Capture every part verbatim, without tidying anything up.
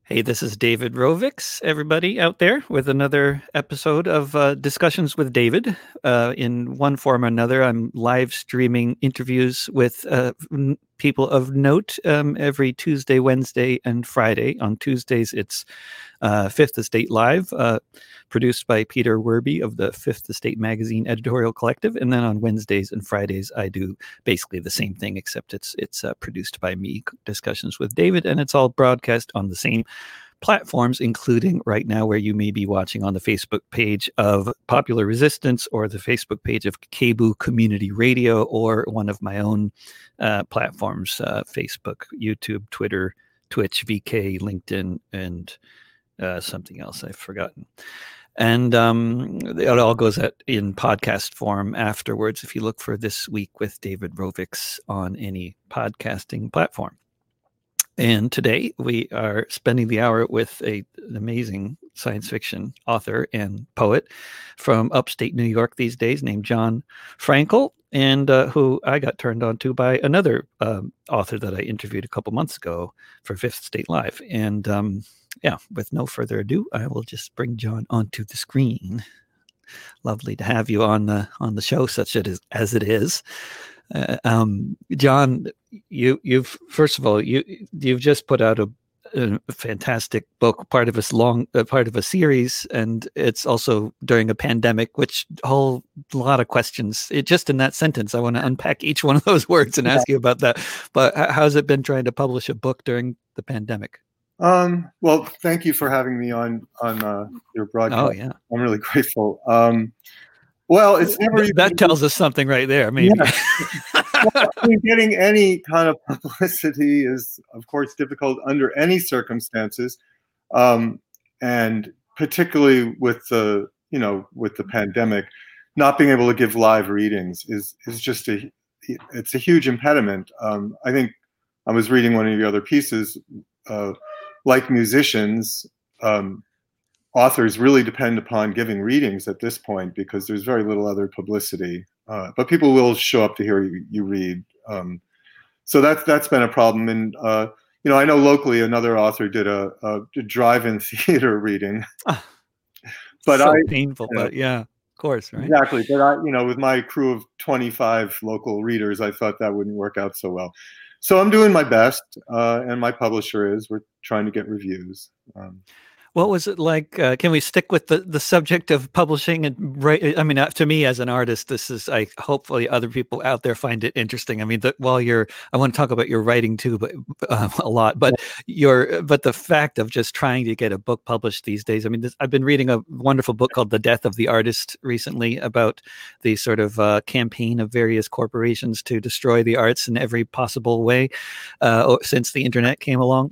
Hey, this is David Rovics, everybody out there, with another episode of uh, Discussions with David. Uh, in one form or another, I'm live streaming interviews with uh, n- people of note um, every Tuesday, Wednesday, and Friday. On Tuesdays, it's uh, Fifth Estate Live, uh, produced by Peter Werby of the Fifth Estate Magazine Editorial Collective. And then on Wednesdays and Fridays, I do basically the same thing, except it's it's uh, produced by me, Discussions with David, and it's all broadcast on the same platforms, including right now where you may be watching on the Facebook page of Popular Resistance or the Facebook page of Kebu Community Radio or one of my own uh, platforms, uh, Facebook, YouTube, Twitter, Twitch, V K, LinkedIn, and uh, something else I've forgotten. And um, it all goes out in podcast form afterwards if you look for This Week with David Rovics on any podcasting platform. And today we are spending the hour with a, an amazing science fiction author and poet from upstate New York these days named Jon Frankel, and uh, who I got turned on to by another um, author that I interviewed a couple months ago for Fifth Estate Live. And um, yeah, with no further ado, I will just bring Jon onto the screen. Lovely to have you on the on the show, such it is, as it is. Uh, um, Jon, you, you've first of all, you you've just put out a, a fantastic book, part of a long, uh, part of a series, and it's also during a pandemic, which whole lot of questions. It just in that sentence, I want to unpack each one of those words and ask you about that. But how's it been trying to publish a book during the pandemic? Um, well, thank you for having me on on uh, your broadcast. Oh yeah, I'm really grateful. Um, Well, it's never that even, tells us something right there. Maybe yeah. Well, I mean, getting any kind of publicity is, of course, difficult under any circumstances, um, and particularly with the you know with the pandemic, not being able to give live readings is is just a it's a huge impediment. Um, I think I was reading one of your other pieces, uh, like musicians. Um, Authors really depend upon giving readings at this point because there's very little other publicity. Uh, but people will show up to hear you, you read. Um, so that's that's been a problem. And uh, you know, I know locally another author did a, a, a drive-in theater reading. Oh, but so I, painful, you know, but yeah, of course, right? Exactly. But I, you know, with my crew of twenty-five local readers, I thought that wouldn't work out so well. So I'm doing my best, uh, and my publisher is. We're trying to get reviews. Um, What was it like? Uh, can we stick with the, the subject of publishing and write? I mean, uh, to me as an artist, this is, I hopefully other people out there find it interesting. I mean, the, while you're, I want to talk about your writing too, but uh, a lot, but your, but the fact of just trying to get a book published these days. I mean, this, I've been reading a wonderful book called The Death of the Artist recently about the sort of uh, campaign of various corporations to destroy the arts in every possible way uh, since the internet came along.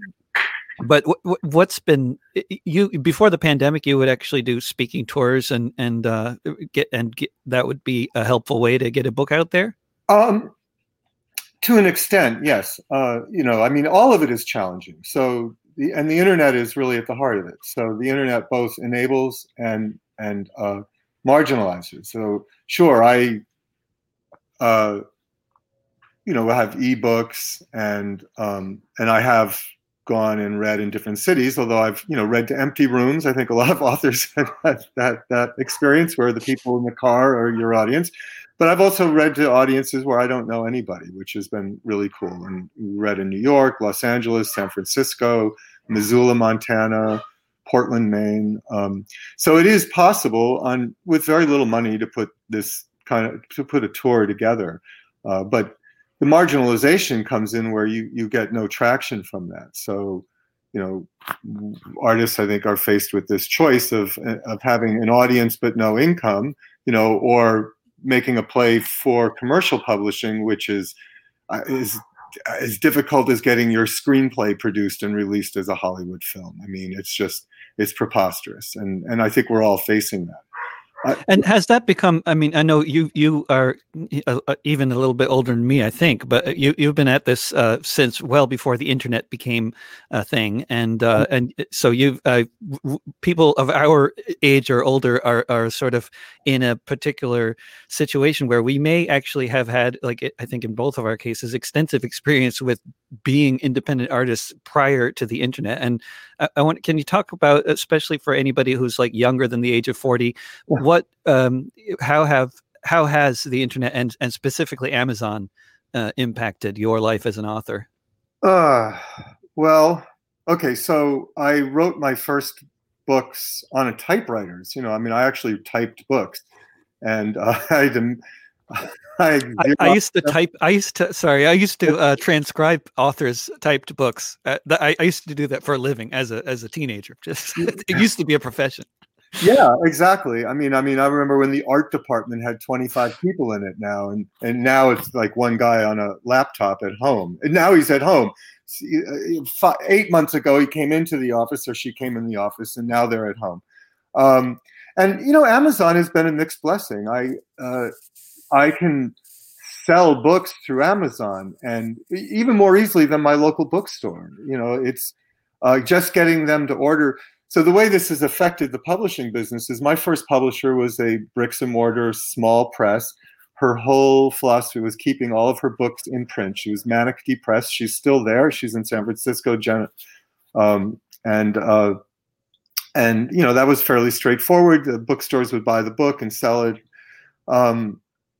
But w- what's been you before the pandemic? You would actually do speaking tours and and uh, get and get, that would be a helpful way to get a book out there. Um, to an extent, yes. Uh, you know, I mean, all of it is challenging. So the and the internet is really at the heart of it. So the internet both enables and and uh, marginalizes. So sure, I uh, you know have ebooks and um, and I have. Gone and read in different cities, although I've you know read to empty rooms. I think a lot of authors have that, that that experience where the people in the car are your audience. But I've also read to audiences where I don't know anybody, which has been really cool. And read in New York, Los Angeles, San Francisco, Missoula, Montana, Portland, Maine. Um, so it is possible on with very little money to put this kind of to put a tour together. Uh, but the marginalization comes in where you, you get no traction from that. So, you know, artists, I think, are faced with this choice of of having an audience but no income, you know, or making a play for commercial publishing, which is uh, is as difficult as getting your screenplay produced and released as a Hollywood film. I mean, it's just it's preposterous, and and I think we're all facing that. And has that become, I mean, I know you you are uh, even a little bit older than me, I think, but you, you've been at this uh, since well before the internet became a thing. And uh, and so you've, uh, w- people of our age or older are, are sort of in a particular situation where we may actually have had, like, I think in both of our cases, extensive experience with being independent artists prior to the internet. And I, I want, can you talk about, especially for anybody who's like younger than the age of forty, what, um, how have, how has the internet and, and specifically Amazon uh, impacted your life as an author? Uh, well, okay. So I wrote my first books on a typewriters. You know, I mean, I actually typed books, and uh, I didn't. I, I, I used to type. I used to. Sorry, I used to uh, transcribe authors' typed books. Uh, I, I used to do that for a living as a as a teenager. Just it used to be a profession. Yeah, exactly. I mean, I mean, I remember when the art department had twenty-five people in it now, and and now it's like one guy on a laptop at home. And now he's at home. Five, eight months ago, he came into the office, or she came in the office, and now they're at home. Um, and you know, Amazon has been a mixed blessing. I uh, I can sell books through Amazon, and even more easily than my local bookstore. You know, it's uh, just getting them to order. So the way this has affected the publishing business is my first publisher was a bricks and mortar small press. Her whole philosophy was keeping all of her books in print. She was manic depressed. She's still there. She's in San Francisco. Um, and, uh, and, you know, that was fairly straightforward. The bookstores would buy the book and sell it. Um,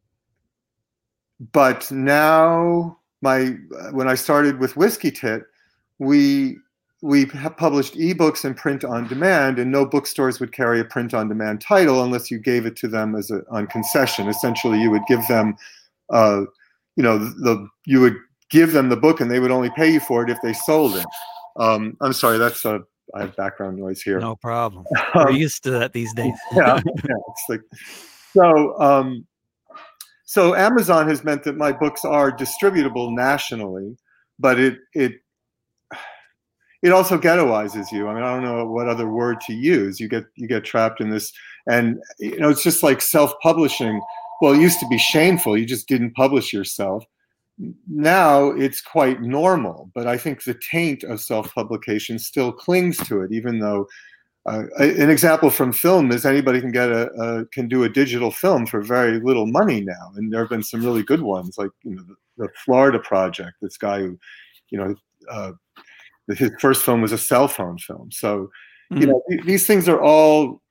but now my, when I started with Whiskey Tit, we, we published ebooks and print on demand, and no bookstores would carry a print on demand title unless you gave it to them as a on concession. Essentially, you would give them, uh, you know, the you would give them the book, and they would only pay you for it if they sold it. Um, I'm sorry, that's a I have background noise here. No problem. We're um, used to that these days. yeah, yeah, it's like so. Um, so Amazon has meant that my books are distributable nationally, but it it. It also ghettoizes you. I mean, I don't know what other word to use. You get you get trapped in this, and you know, it's just like self-publishing. Well, it used to be shameful. You just didn't publish yourself. Now it's quite normal, but I think the taint of self-publication still clings to it. Even though uh, an example from film is anybody can get a, a can do a digital film for very little money now, and there have been some really good ones, like you know the, the Florida Project. This guy who, you know. Uh, His first film was a cell phone film. So, you know, mm-hmm. these things are all,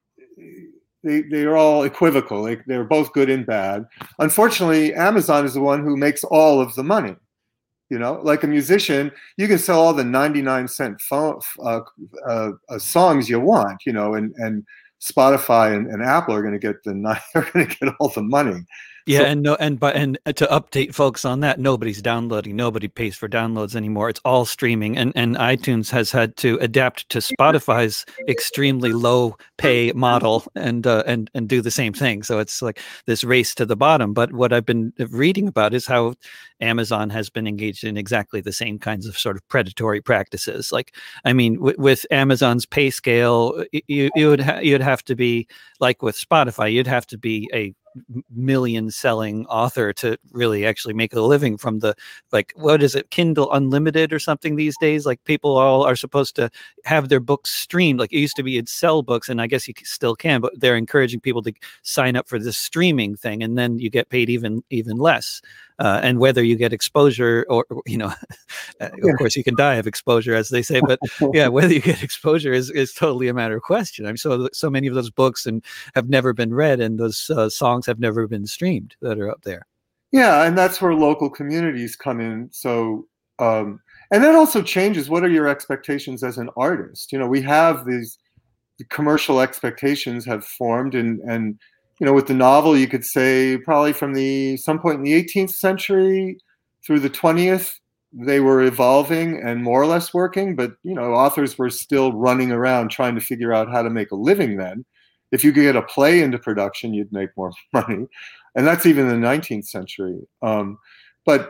they, they are all equivocal. Like they're both good and bad. Unfortunately, Amazon is the one who makes all of the money. You know, like a musician, you can sell all the ninety-nine cent phone, uh, uh, uh, songs you want, you know, and, and Spotify and, and Apple are going to get the, are going to get all the money. Yeah, so, and no, and but and to update folks on that, nobody's downloading. Nobody pays for downloads anymore. It's all streaming, and and iTunes has had to adapt to Spotify's extremely low pay model and uh, and and do the same thing. So it's like this race to the bottom. But what I've been reading about is how Amazon has been engaged in exactly the same kinds of sort of predatory practices. Like, I mean, w- with Amazon's pay scale, you you would ha- you'd have to be like with Spotify. You'd have to be a million selling author to really actually make a living from the, like, what is it, Kindle Unlimited or something these days? Like people all are supposed to have their books streamed. Like it used to be you'd sell books, and I guess you still can, but they're encouraging people to sign up for this streaming thing, and then you get paid even even less. Uh, and whether you get exposure or, you know, of yeah. course you can die of exposure, as they say, but yeah, whether you get exposure is, is totally a matter of question. I mean, so, so many of those books and have never been read, and those uh, songs have never been streamed that are up there. Yeah. And that's where local communities come in. So, um, and that also changes. What are your expectations as an artist? You know, we have these the commercial expectations have formed, and, and, you know, with the novel, you could say probably from the some point in the eighteenth century through the twentieth, they were evolving and more or less working. But, you know, authors were still running around trying to figure out how to make a living then. If you could get a play into production, you'd make more money. And that's even in the nineteenth century. Um, but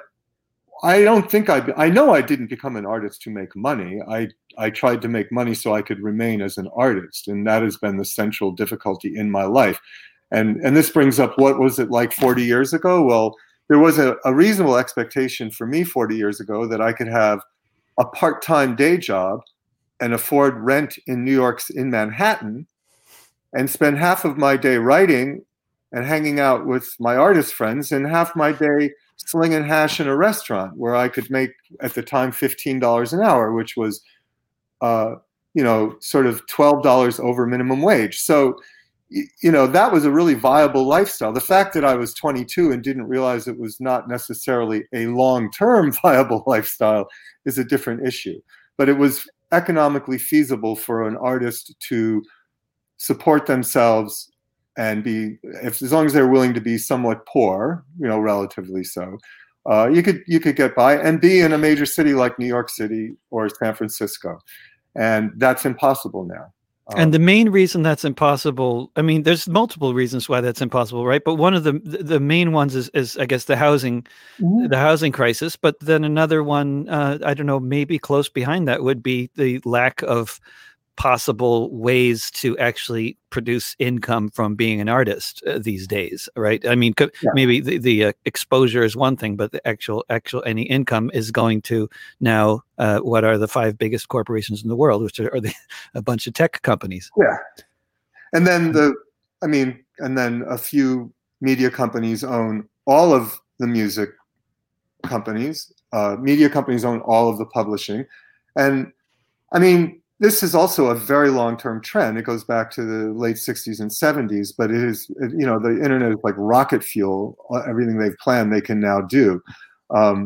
I don't think I, I know I didn't become an artist to make money. I, I tried to make money so I could remain as an artist. And that has been the central difficulty in my life. And and this brings up, what was it like forty years ago? Well, there was a, a reasonable expectation for me forty years ago that I could have a part-time day job and afford rent in New York's in Manhattan and spend half of my day writing and hanging out with my artist friends, and half my day slinging hash in a restaurant where I could make, at the time, fifteen dollars an hour, which was, uh, you know, sort of twelve dollars over minimum wage. So, you know, that was a really viable lifestyle. The fact that I was twenty-two and didn't realize it was not necessarily a long-term viable lifestyle is a different issue. But it was economically feasible for an artist to support themselves and be, if as long as they're willing to be somewhat poor, you know, relatively so, uh, you could you could get by and be in a major city like New York City or San Francisco, and that's impossible now. Um, and the main reason that's impossible, I mean, there's multiple reasons why that's impossible, right? But one of the the main ones is, is I guess, the housing, mm-hmm. the housing crisis. But then another one, uh, I don't know, maybe close behind that would be the lack of possible ways to actually produce income from being an artist uh, these days, right? I mean, co- yeah. maybe the, the uh, exposure is one thing, but the actual actual any income is going to now uh, what are the five biggest corporations in the world, which are, are the, a bunch of tech companies. Yeah, and then the, I mean, and then a few media companies own all of the music companies. Uh, media companies own all of the publishing, and I mean. This is also a very long-term trend. It goes back to the late sixties and seventies, but it is, you know, the internet is like rocket fuel. Everything they've planned, they can now do. Um,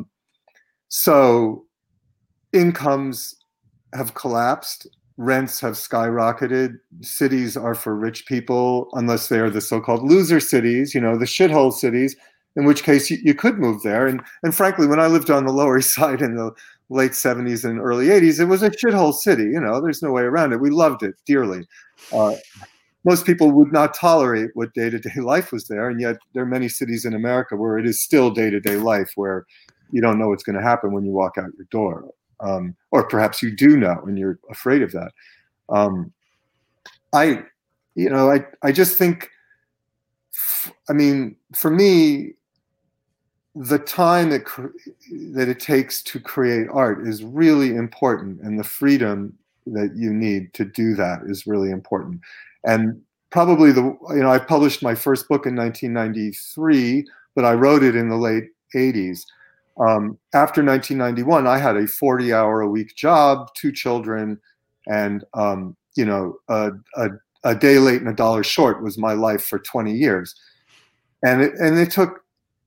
so incomes have collapsed. Rents have skyrocketed. Cities are for rich people, unless they are the so-called loser cities, you know, the shithole cities, in which case you, you could move there. And, and frankly, when I lived on the Lower East Side in the late seventies and early eighties, it was a shithole city. You know, there's no way around it. We loved it dearly. Uh, most people would not tolerate what day-to-day life was there, and yet there are many cities in America where it is still day-to-day life, where you don't know what's going to happen when you walk out your door, um, or perhaps you do know and you're afraid of that. Um, I, you know, I I just think, I mean, for me, the time that cre- that it takes to create art is really important, and the freedom that you need to do that is really important. And probably the, you know, I published my first book in nineteen ninety-three, but I wrote it in the late eighties. Um, after nineteen ninety-one, I had a forty hour a week job, two children, and, um, you know, a, a, a day late and a dollar short was my life for twenty years. And it, and it took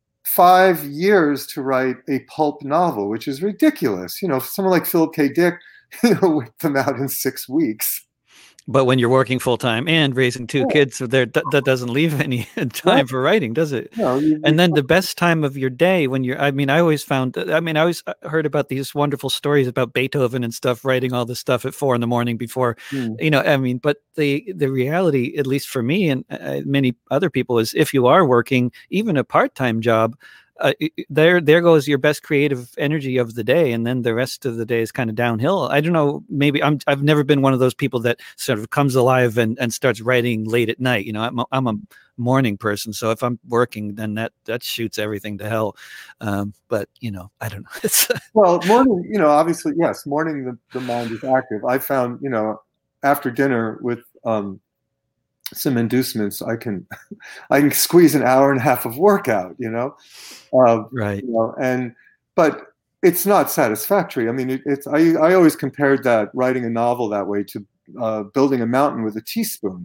five years to write a pulp novel, which is ridiculous. You know, someone like Philip K. Dick, you know, whipped them out in six weeks. But when you're working full time and raising two yeah. kids, so there th- that doesn't leave any time yeah. for writing, does it? No, you, and then the best time of your day when you're, I mean, I always found, I mean, I always heard about these wonderful stories about Beethoven and stuff, writing all this stuff at four in the morning before, mm. you know, I mean, but the, the reality, at least for me and uh, many other people, is if you are working even a part-time job, Uh, there, there goes your best creative energy of the day, and then the rest of the day is kind of downhill. I don't know. Maybe I'm. I've never been one of those people that sort of comes alive and, and starts writing late at night. You know, I'm a, I'm a morning person, so if I'm working, then that that shoots everything to hell. Um, but you know, I don't know. It's well, morning. You know, obviously, yes, morning the, the mind is active. I found, you know, after dinner with um, some inducements, I can I can squeeze an hour and a half of workout. You know. Uh, right. You know, and but it's not satisfactory. I mean, it, it's I, I always compared that writing a novel that way to uh, building a mountain with a teaspoon.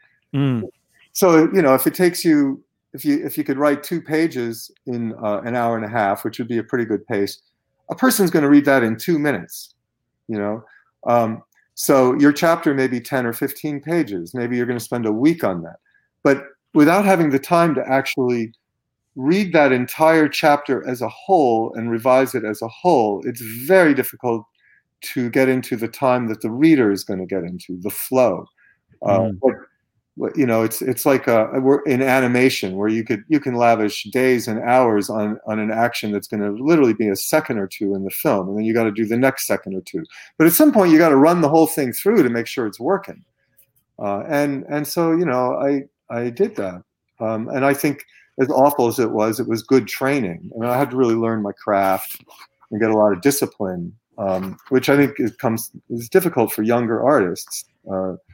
Mm. So you know, if it takes you if you if you could write two pages in uh, an hour and a half, which would be a pretty good pace, a person's going to read that in two minutes. You know, um, so your chapter may be ten or fifteen pages. Maybe you're going to spend a week on that, but without having the time to actually read that entire chapter as a whole and revise it as a whole, it's very difficult to get into the time that the reader is going to get into, the flow. Mm. Uh, but, you know, it's it's like a, we're in animation where you could you can lavish days and hours on on an action that's going to literally be a second or two in the film, and then you got to do the next second or two. But at some point, you got to run the whole thing through to make sure it's working. Uh, and and so you know, I I did that, um, and I think, as awful as it was, it was good training. I mean, I had to really learn my craft and get a lot of discipline, um, which I think is, comes is difficult for younger artists. Uh,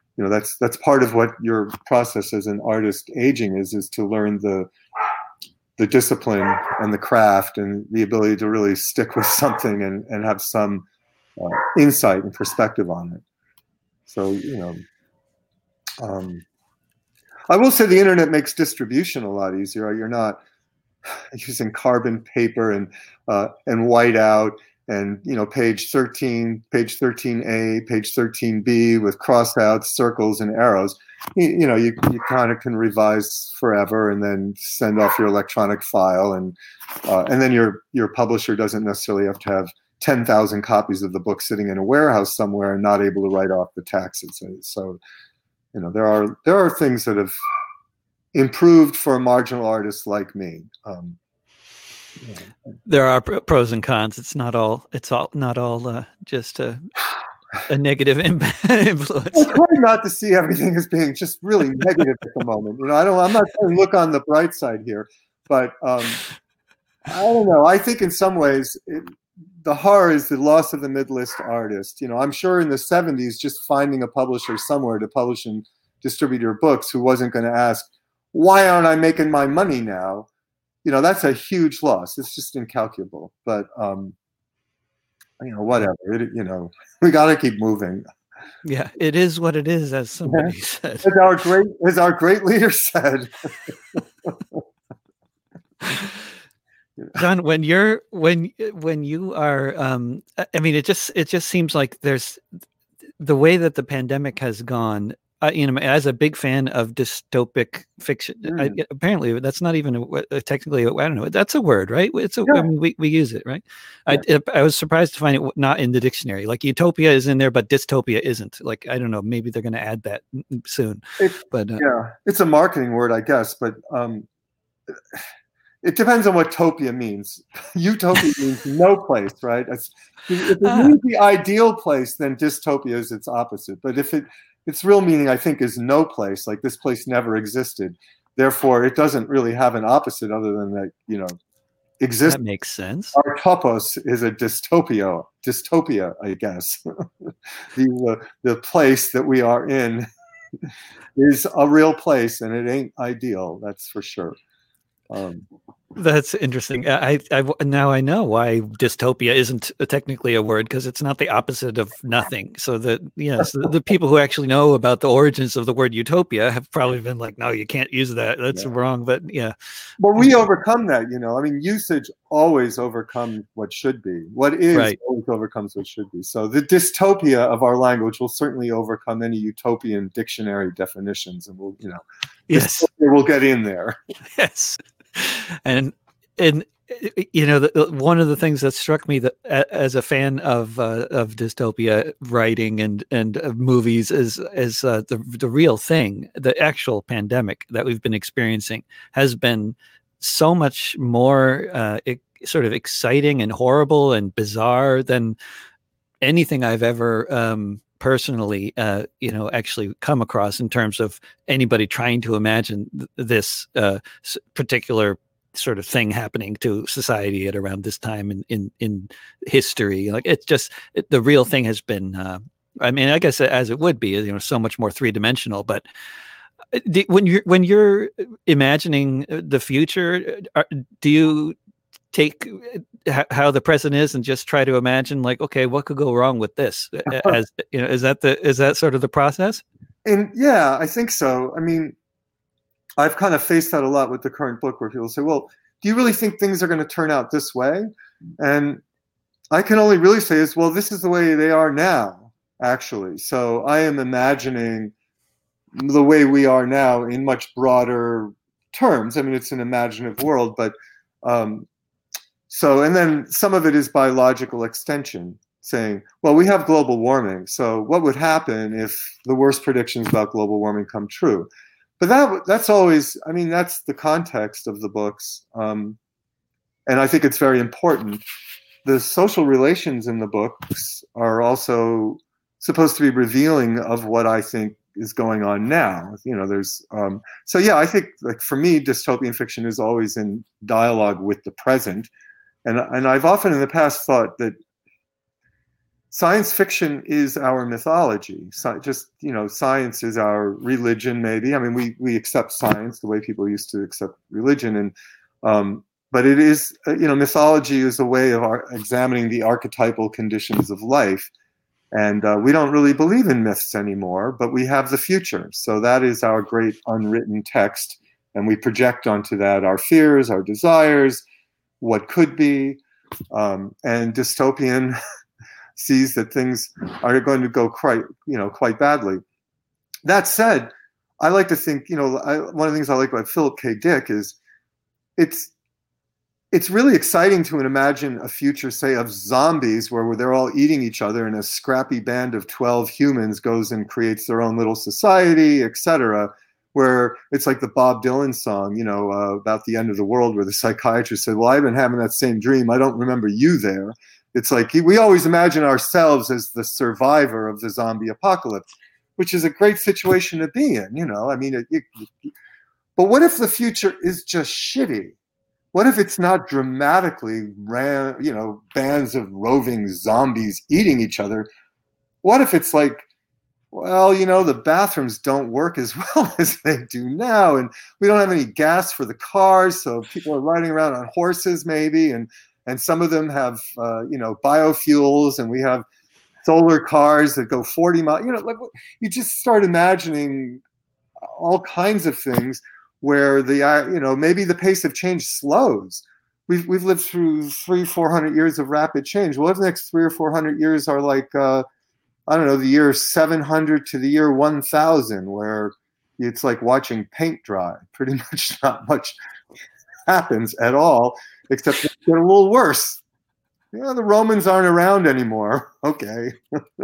you know, that's that's part of what your process as an artist aging is, is to learn the the discipline and the craft and the ability to really stick with something and, and have some uh, insight and perspective on it. So, you know, um, I will say the internet makes distribution a lot easier. You're not using carbon paper and uh, and whiteout and, you know, page thirteen, page thirteen A, page thirteen B with crossouts, circles, and arrows. You, you know, you, you kind of can revise forever and then send off your electronic file, and uh, and then your your publisher doesn't necessarily have to have ten thousand copies of the book sitting in a warehouse somewhere and not able to write off the taxes. So, you know, there are there are things that have improved for a marginal artist like me. Um, yeah. There are pros and cons. It's not all. It's all not all uh, just a, a negative influence. I try not to see everything as being just really negative at the moment. You know, I don't. I'm not trying to look on the bright side here, but um, I don't know. I think in some ways it, the horror is the loss of the mid-list artist. You know, I'm sure in the seventies, just finding a publisher somewhere to publish and distribute your books who wasn't going to ask, why aren't I making my money now? You know, that's a huge loss. It's just incalculable. But, um, you know, whatever. It, you know, we got to keep moving. Yeah, it is what it is, as somebody yeah. said. As our great, as our great leader said. John, when you're when when you are, um, I mean, it just it just seems like there's the way that the pandemic has gone. Uh, you know, as a big fan of dystopic fiction, mm. I, apparently that's not even a, a technically, I don't know, that's a word, right? It's a, yeah. I mean, we, we use it, right? Yeah. I, I was surprised to find it not in the dictionary. Like utopia is in there, but dystopia isn't. Like, I don't know, maybe they're going to add that soon. It, but uh, yeah, it's a marketing word, I guess, but um, it depends on what topia means. Utopia means no place, right? It's, if it means uh, the ideal place, then dystopia is its opposite. But if it its real meaning, I think, is no place, like this place never existed. Therefore, it doesn't really have an opposite other than that, you know, exists. That makes sense. Our topos is a dystopia, dystopia, I guess. the uh, the place that we are in is a real place, and it ain't ideal. That's for sure. Um, That's interesting. I, I now I know why dystopia isn't technically a word, because it's not the opposite of nothing. So that yes, the, the people who actually know about the origins of the word utopia have probably been like, no, you can't use that. That's yeah. wrong. But yeah. Well, we overcome that, you know. I mean, usage always overcomes what should be. What is right. always overcomes what should be. So the dystopia of our language will certainly overcome any utopian dictionary definitions, and we'll, you know, yes, we'll get in there. Yes. And and you know, the, one of the things that struck me that as a fan of uh, of dystopia writing and and uh, movies is is uh, the the real thing. The actual pandemic that we've been experiencing has been so much more uh, it, sort of exciting and horrible and bizarre than anything I've ever um, personally, uh, you know, actually come across in terms of anybody trying to imagine th- this uh, particular sort of thing happening to society at around this time in in, in history. Like, it's just it, the real thing has been. Uh, I mean, I guess as it would be, you know, so much more three dimensional. But when you're when you're imagining the future, do you take how the present is and just try to imagine, like, okay, what could go wrong with this? As you know, is that the is that sort of the process? And yeah, I think so. I mean, I've kind of faced that a lot with the current book, where people say, well, do you really think things are going to turn out this way? And I can only really say is, well, this is the way they are now, actually. So I am imagining the way we are now in much broader terms. I mean, it's an imaginative world, but um, so, and then some of it is by logical extension, saying, well, we have global warming. So what would happen if the worst predictions about global warming come true? But that that's always, I mean, that's the context of the books. Um, and I think it's very important. The social relations in the books are also supposed to be revealing of what I think is going on now. You know, there's, um, so yeah, I think, like, for me, dystopian fiction is always in dialogue with the present. And and I've often in the past thought that science fiction is our mythology. So just, you know, science is our religion, maybe. I mean, we, we accept science the way people used to accept religion. And, um, but it is, you know, mythology is a way of our, examining the archetypal conditions of life. And uh, we don't really believe in myths anymore, but we have the future. So that is our great unwritten text. And we project onto that our fears, our desires, what could be. Um, and dystopian sees that things are going to go quite, you know, quite badly. That said, I like to think, you know, I, one of the things I like about Philip K. Dick is it's it's really exciting to imagine a future, say, of zombies where they're all eating each other and a scrappy band of twelve humans goes and creates their own little society, et cetera, where it's like the Bob Dylan song, you know, uh, about the end of the world, where the psychiatrist said, well, I've been having that same dream. I don't remember you there. It's like we always imagine ourselves as the survivor of the zombie apocalypse, which is a great situation to be in, you know. I mean, it, it, but what if the future is just shitty? What if it's not dramatically, ran, you know, bands of roving zombies eating each other? What if it's like, well, you know, the bathrooms don't work as well as they do now, and we don't have any gas for the cars, so people are riding around on horses maybe, and and some of them have, uh, you know, biofuels, and we have solar cars that go forty miles. You know, like you just start imagining all kinds of things where the, uh, you know, maybe the pace of change slows. We've we've lived through three, four hundred years of rapid change. Well, if the next three or four hundred years are like, uh, I don't know, the year seven hundred to the year one thousand, where it's like watching paint dry. Pretty much not much happens at all, except it get a little worse. Yeah, the Romans aren't around anymore. Okay.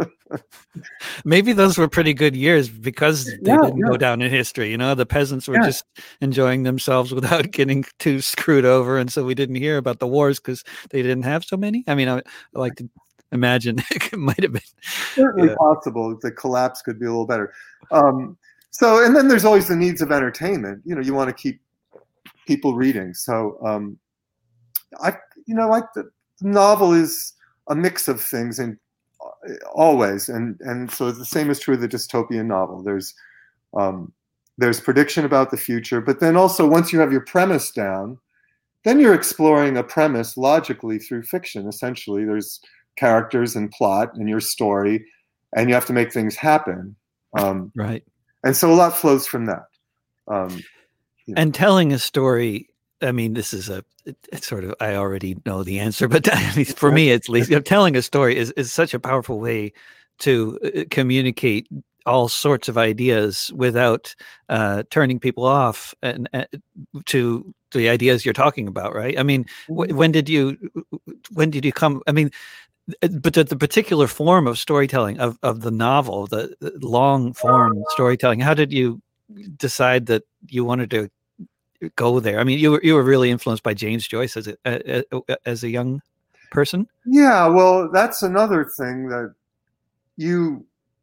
Maybe those were pretty good years because they Yeah, didn't yeah. go down in history. You know, the peasants were Yeah. just enjoying themselves without getting too screwed over. And so we didn't hear about the wars because they didn't have so many. I mean, I, I like to imagine it might have been. Certainly Yeah. possible. The collapse could be a little better. Um, so, and then there's always the needs of entertainment. You know, you want to keep people reading. So, um, I, you know, like the, the novel is a mix of things, and uh, always, and and so the same is true of the dystopian novel. There's um, there's prediction about the future, but then also once you have your premise down, then you're exploring a premise logically through fiction. Essentially, there's characters and plot and your story, and you have to make things happen. Um, Right. and so a lot flows from that. Um, you know. And telling a story, I mean, this is a, it, it's sort of, I already know the answer, but I mean, for me, at least, you know, telling a story is, is such a powerful way to uh, communicate all sorts of ideas without uh, turning people off and uh, to the ideas you're talking about. Right. I mean, wh- when did you, when did you come, I mean, but the, the particular form of storytelling of, of the novel, the, the long form storytelling, how did you decide that you wanted to go there? I mean, you were you were really influenced by James Joyce as a as a young person. Yeah, well, that's another thing that you.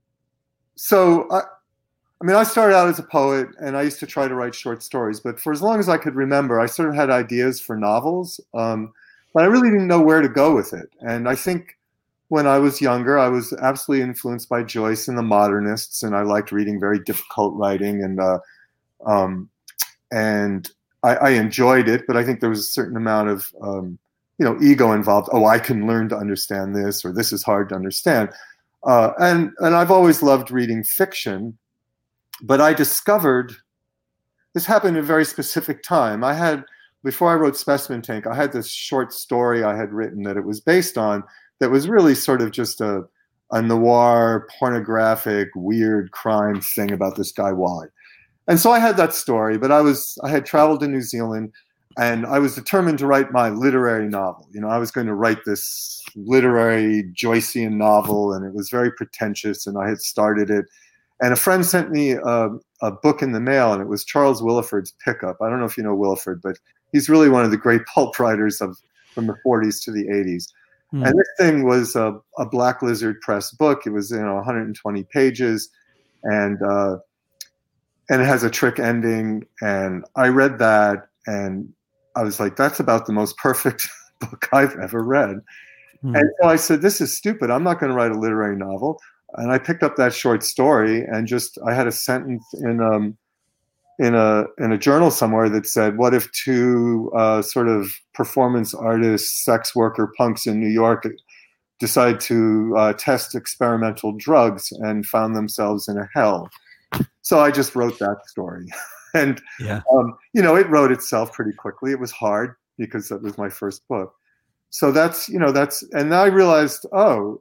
So I, I mean, I started out as a poet, and I used to try to write short stories. But for as long as I could remember, I sort of had ideas for novels, um, but I really didn't know where to go with it. And I think when I was younger, I was absolutely influenced by Joyce and the modernists, and I liked reading very difficult writing, and uh, um, and I, I enjoyed it. But I think there was a certain amount of um, you know ego involved. Oh, I can learn to understand this, or this is hard to understand. Uh, and and I've always loved reading fiction, but I discovered this happened at a very specific time. I had before I wrote Specimen Tank, I had this short story I had written that it was based on that was really sort of just a, a noir, pornographic, weird crime thing about this guy Wally. And so I had that story, but I was I had traveled to New Zealand, and I was determined to write my literary novel. You know, I was going to write this literary Joycean novel, and it was very pretentious, and I had started it. And a friend sent me a, a book in the mail, and it was Charles Willeford's Pickup. I don't know if you know Willeford, but he's really one of the great pulp writers of from the forties to the eighties. Mm. And this thing was a, a Black Lizard Press book. It was, you know, one hundred twenty pages, and uh, and it has a trick ending. And I read that, and I was like, that's about the most perfect book I've ever read. And so I said, this is stupid. I'm not going to write a literary novel. And I picked up that short story and just, I had a sentence in um, in a in a journal somewhere that said, what if two uh, sort of performance artists, sex worker punks in New York decide to uh, test experimental drugs and found themselves in a hell? So I just wrote that story. And, yeah. um, you know, it wrote itself pretty quickly. It was hard because that was my first book. So that's, you know, that's, and I realized, oh,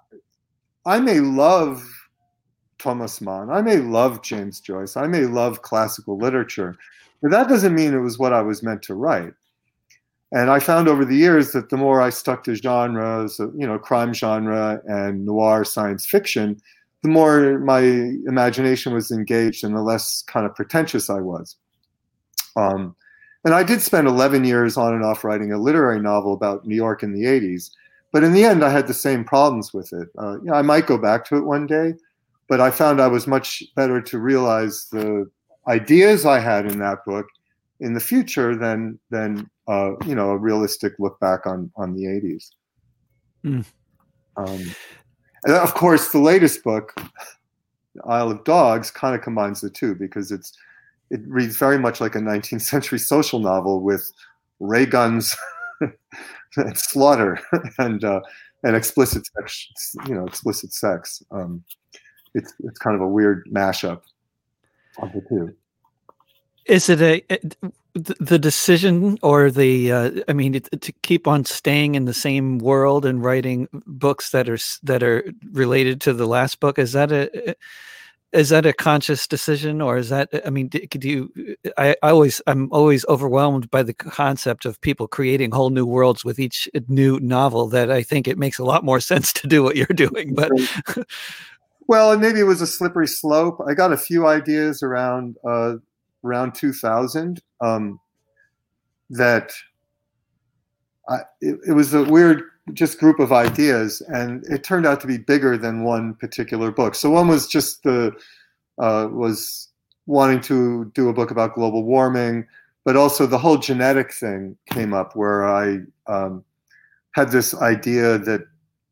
I may love Thomas Mann, I may love James Joyce, I may love classical literature, but that doesn't mean it was what I was meant to write. And I found over the years that the more I stuck to genres, you know, crime genre and noir science fiction, the more my imagination was engaged and the less kind of pretentious I was. Um, and I did spend eleven years on and off writing a literary novel about New York in the eighties. But in the end, I had the same problems with it. Uh, you know, I might go back to it one day, but I found I was much better to realize the ideas I had in that book in the future than, than uh, you know, a realistic look back on, on the eighties. Mm. Um, and of course, the latest book, Isle of Dogs, kind of combines the two because it's it reads very much like a nineteenth century social novel with ray guns and slaughter and uh, and explicit sex, you know, explicit sex. Um, it's it's kind of a weird mashup of the two. Is it a the decision or the uh, I mean it, to keep on staying in the same world and writing books that are that are related to the last book? Is that a is that a conscious decision, or is that, I mean, could you, I, I always, I'm always overwhelmed by the concept of people creating whole new worlds with each new novel, that I think it makes a lot more sense to do what you're doing. But well, and maybe it was a slippery slope. I got a few ideas around, uh, around two thousand um, that I, it, it was a weird just group of ideas, and it turned out to be bigger than one particular book. So one was just the uh, was wanting to do a book about global warming, but also the whole genetic thing came up, where I um, had this idea that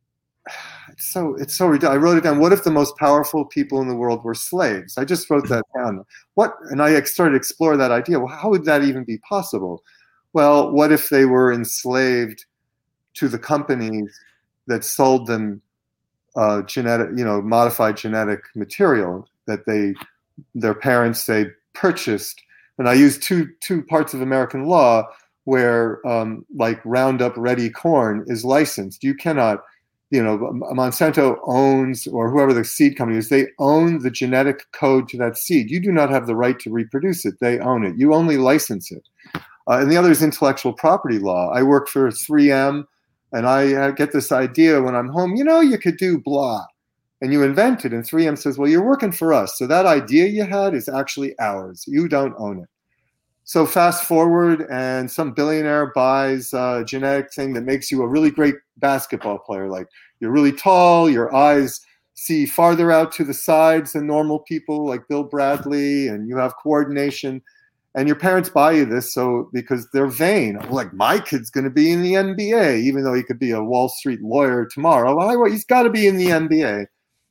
it's so it's so ridiculous. I wrote it down. What if the most powerful people in the world were slaves? I just wrote that down. What? And I started to explore that idea. Well, how would that even be possible? Well, what if they were enslaved to the companies that sold them uh, genetic, you know, modified genetic material that they, their parents, say, purchased? And I use two two parts of American law where, um, like, Roundup Ready corn is licensed. You cannot, you know, Monsanto owns, or whoever the seed company is, they own the genetic code to that seed. You do not have the right to reproduce it. They own it. You only license it. Uh, and the other is intellectual property law. I work for three M. And I get this idea when I'm home, you know, you could do blah, and you invent it. And three M says, well, you're working for us. So that idea you had is actually ours. You don't own it. So fast forward, and some billionaire buys a genetic thing that makes you a really great basketball player. Like, you're really tall, your eyes see farther out to the sides than normal people, like Bill Bradley, and you have coordination. And your parents buy you this so because they're vain. Like, my kid's going to be in the N B A, even though he could be a Wall Street lawyer tomorrow. Well, he's got to be in the N B A.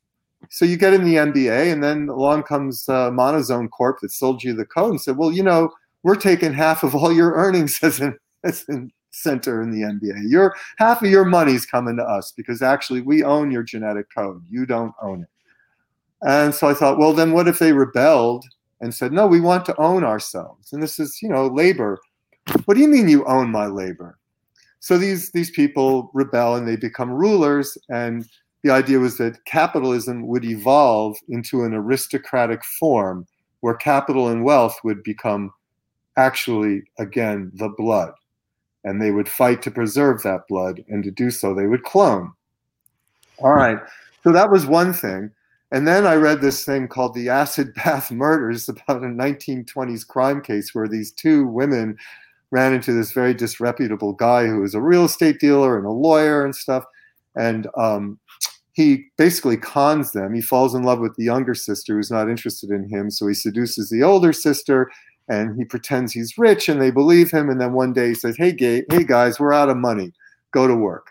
So you get in the N B A, and then along comes uh, Monozone Corp that sold you the code and said, well, you know, we're taking half of all your earnings as an, as a center in the N B A. Your, half of your money's coming to us because actually we own your genetic code. You don't own it. And so I thought, well, then what if they rebelled and said, no, we want to own ourselves? And this is, you know, labor. What do you mean you own my labor? So these these people rebel and they become rulers. And the idea was that capitalism would evolve into an aristocratic form where capital and wealth would become actually, again, the blood. And they would fight to preserve that blood. And to do so, they would clone. All right. So that was one thing. And then I read this thing called The Acid Bath Murders, about a nineteen twenties crime case where these two women ran into this very disreputable guy who was a real estate dealer and a lawyer and stuff. And um, he basically cons them. He falls in love with the younger sister who's not interested in him. So he seduces the older sister and he pretends he's rich and they believe him. And then one day he says, hey, gay, hey guys, we're out of money. Go to work.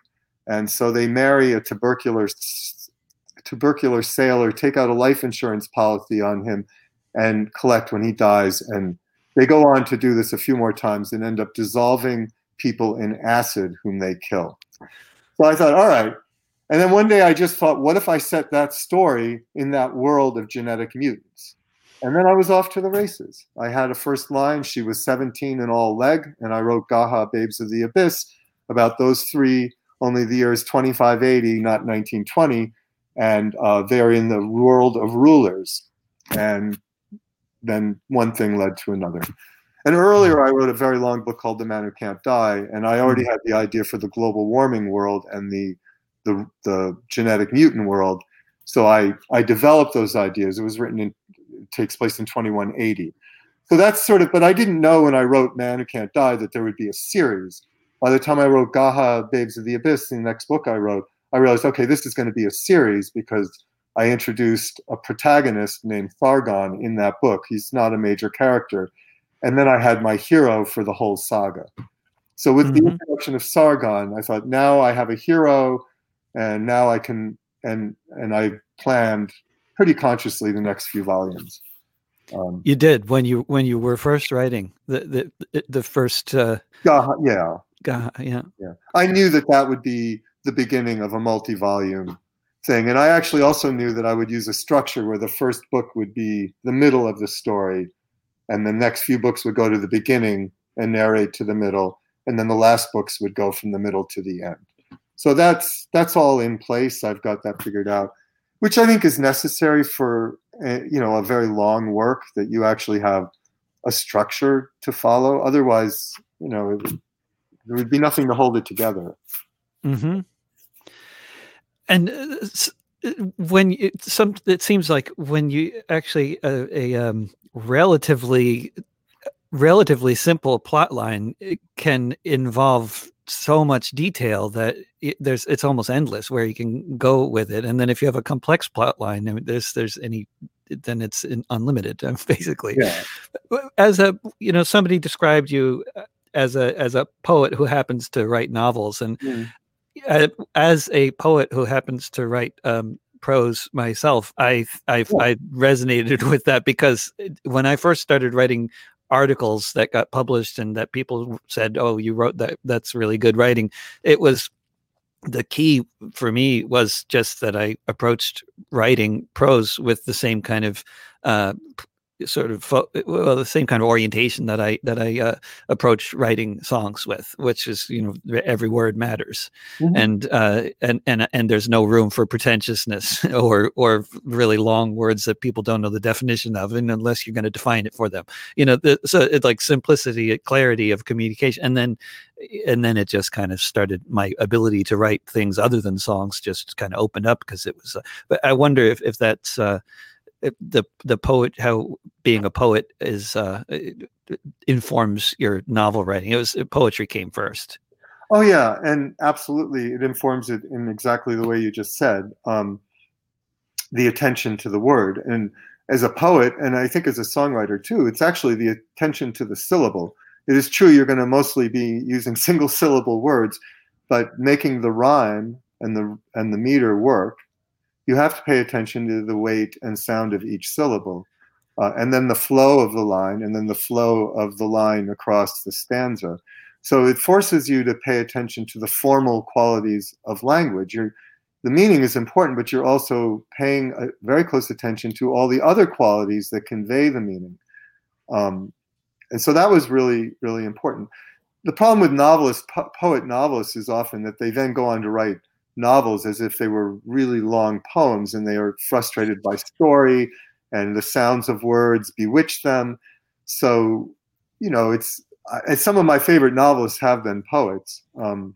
And so they marry a tubercular tubercular sailor, take out a life insurance policy on him, and collect when he dies. And they go on to do this a few more times and end up dissolving people in acid whom they kill. So I thought, all right. And then one day I just thought, what if I set that story in that world of genetic mutants? And then I was off to the races. I had a first line. She was seventeen and all leg. And I wrote Gaha, Babes of the Abyss, about those three. Only the year is twenty-five eighty, not nineteen twenty. And uh, they're in the world of rulers. And then one thing led to another. And earlier I wrote a very long book called The Man Who Can't Die. And I already had the idea for the global warming world and the the, the genetic mutant world. So I, I developed those ideas. It was written in, it takes place in twenty-one eighty. So that's sort of, but I didn't know when I wrote Man Who Can't Die that there would be a series. By the time I wrote Gaha, Babes of the Abyss, the next book I wrote, I realized, okay, this is going to be a series because I introduced a protagonist named Sargon in that book. He's not a major character. And then I had my hero for the whole saga. So with mm-hmm. the introduction of Sargon, I thought, now I have a hero, and now I can, and and I planned pretty consciously the next few volumes. Um, you did when you when you were first writing the the the first. Uh, Gaha, yeah. Gaha, yeah. Yeah. I knew that that would be the beginning of a multi-volume thing, and I actually also knew that I would use a structure where the first book would be the middle of the story, and the next few books would go to the beginning and narrate to the middle, and then the last books would go from the middle to the end. So that's that's all in place. I've got that figured out, which I think is necessary for uh, you know a very long work, that you actually have a structure to follow. Otherwise, you know, it would, there would be nothing to hold it together. Mm-hmm. And uh, when it, some, it seems like when you actually uh, a um, relatively relatively simple plot line can involve so much detail that it, there's it's almost endless where you can go with it. And then if you have a complex plot line, I mean, there's there's any then it's in, unlimited basically. Yeah. As a you know somebody described you as a as a poet who happens to write novels, and mm. uh, as a poet who happens to write um, prose myself, I I, yeah. I resonated with that, because when I first started writing articles that got published and that people said, "Oh, you wrote that. That's really good writing." It was the key for me was just that I approached writing prose with the same kind of uh, sort of fo- well, the same kind of orientation that I that I uh, approach writing songs with, which is, you know, every word matters, mm-hmm. and uh, and and and there's no room for pretentiousness or or really long words that people don't know the definition of, and unless you're going to define it for them, you know. The, so it's like simplicity, clarity of communication, and then and then it just kind of started, my ability to write things other than songs just kind of opened up, because it was. Uh, but I wonder if if that's. Uh, the the poet, how being a poet is uh, informs your novel writing. It was poetry came first. Oh yeah, and absolutely, it informs it in exactly the way you just said. Um, the attention to the word, and as a poet, and I think as a songwriter too, it's actually the attention to the syllable. It is true you're going to mostly be using single syllable words, but making the rhyme and the and the meter work, you have to pay attention to the weight and sound of each syllable, uh, and then the flow of the line, and then the flow of the line across the stanza. So it forces you to pay attention to the formal qualities of language. You're, the meaning is important, but you're also paying a very close attention to all the other qualities that convey the meaning. Um, and so that was really, really important. The problem with novelists, po- poet novelists, is often that they then go on to write novels as if they were really long poems, and they are frustrated by story, and the sounds of words bewitch them. So, you know, it's, uh, some of my favorite novelists have been poets. Um,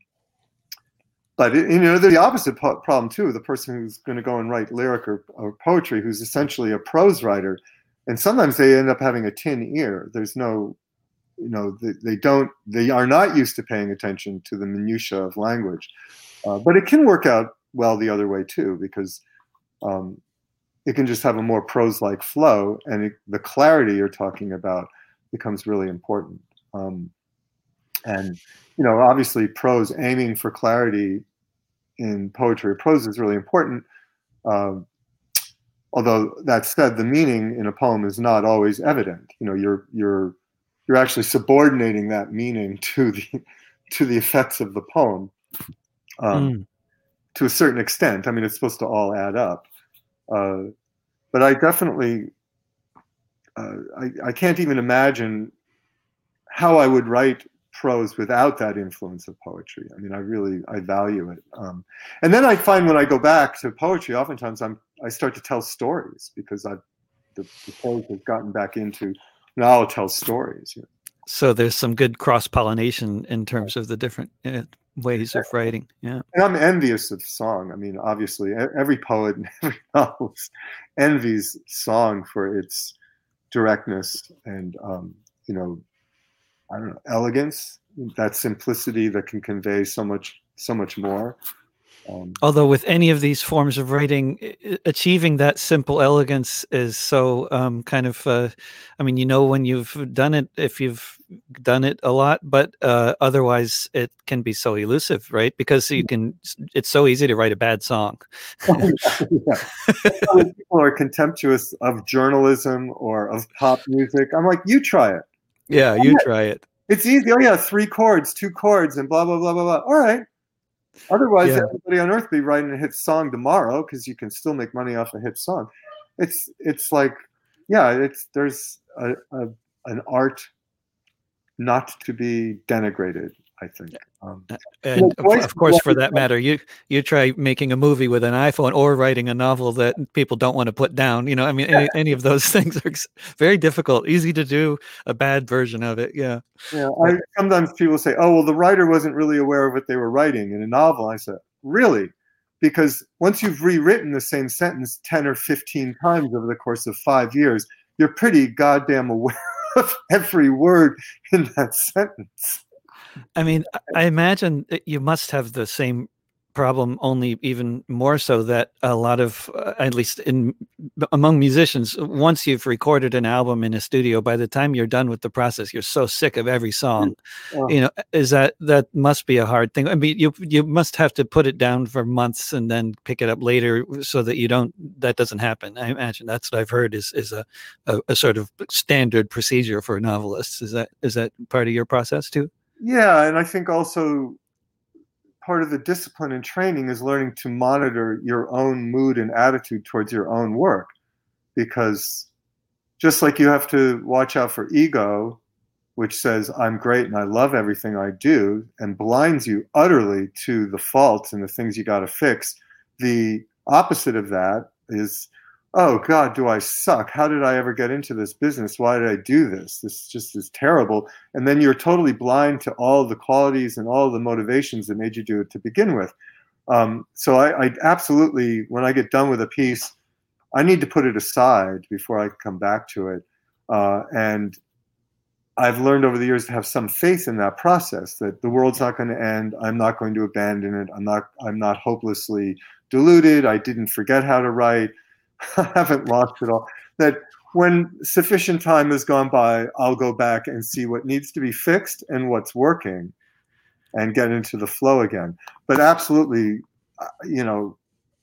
but, it, you know, they're the opposite po- problem too. The person who's going to go and write lyric or, or poetry, who's essentially a prose writer, and sometimes they end up having a tin ear. There's no, you know, they, they don't, they are not used to paying attention to the minutiae of language. Uh, but it can work out well the other way too, because um, it can just have a more prose-like flow, and it, the clarity you're talking about becomes really important. Um, and, you know, obviously prose aiming for clarity in poetry or prose is really important. Um, although that said, the meaning in a poem is not always evident. You know, you're you're you're actually subordinating that meaning to the to the effects of the poem um, mm. to a certain extent. I mean, it's supposed to all add up. Uh, but I definitely, uh, I, I can't even imagine how I would write prose without that influence of poetry. I mean, I really, I value it. Um, and then I find when I go back to poetry, oftentimes I'm, I start to tell stories because I've, the, the prose has gotten back into, now I'll tell stories. You know. So there's some good cross-pollination in terms of the different uh, ways of writing. Yeah. And I'm envious of song. I mean, obviously every poet and every novelist envies song for its directness and, um, you know, I don't know, elegance, that simplicity that can convey so much, so much more. Um, Although with any of these forms of writing, achieving that simple elegance is so um, kind of, uh, I mean, you know, when you've done it, if you've done it a lot, but uh, otherwise it can be so elusive, right? Because you can, it's so easy to write a bad song. Oh, yeah, yeah. People are contemptuous of journalism or of pop music. I'm like, you try it. Yeah, you try it. It's easy. Oh yeah, three chords, two chords, and blah blah blah blah blah. All right. Otherwise, yeah. everybody on earth be writing a hit song tomorrow because you can still make money off a hit song. It's it's like, yeah, it's there's a, a an art not to be denigrated, I think. Um, and you know, of course, for that matter, you you try making a movie with an iPhone or writing a novel that people don't want to put down. You know, I mean, yeah. any, any of those things are very difficult. Easy to do a bad version of it. Yeah. Yeah. I, sometimes people say, "Oh, well, the writer wasn't really aware of what they were writing in a novel." I said, "Really?" Because once you've rewritten the same sentence ten or fifteen times over the course of five years, you're pretty goddamn aware of every word in that sentence. I mean, I imagine that you must have the same problem, only even more so that a lot of, uh, at least in among musicians, once you've recorded an album in a studio, by the time you're done with the process, you're so sick of every song. Oh. You know, is that that must be a hard thing? I mean, you you must have to put it down for months and then pick it up later so that you don't that doesn't happen. I imagine that's what I've heard is is a a, a sort of standard procedure for novelists. Is that is that part of your process too? Yeah, and I think also part of the discipline and training is learning to monitor your own mood and attitude towards your own work. Because just like you have to watch out for ego, which says, I'm great and I love everything I do, and blinds you utterly to the faults and the things you got to fix, the opposite of that is, oh God, do I suck? How did I ever get into this business? Why did I do this? This just is terrible. And then you're totally blind to all the qualities and all the motivations that made you do it to begin with. Um, so I, I absolutely, when I get done with a piece, I need to put it aside before I come back to it. Uh, and I've learned over the years to have some faith in that process, that the world's not going to end. I'm not going to abandon it. I'm not, I'm not hopelessly deluded. I didn't forget how to write. I haven't lost it all. That when sufficient time has gone by, I'll go back and see what needs to be fixed and what's working and get into the flow again. But absolutely, you know,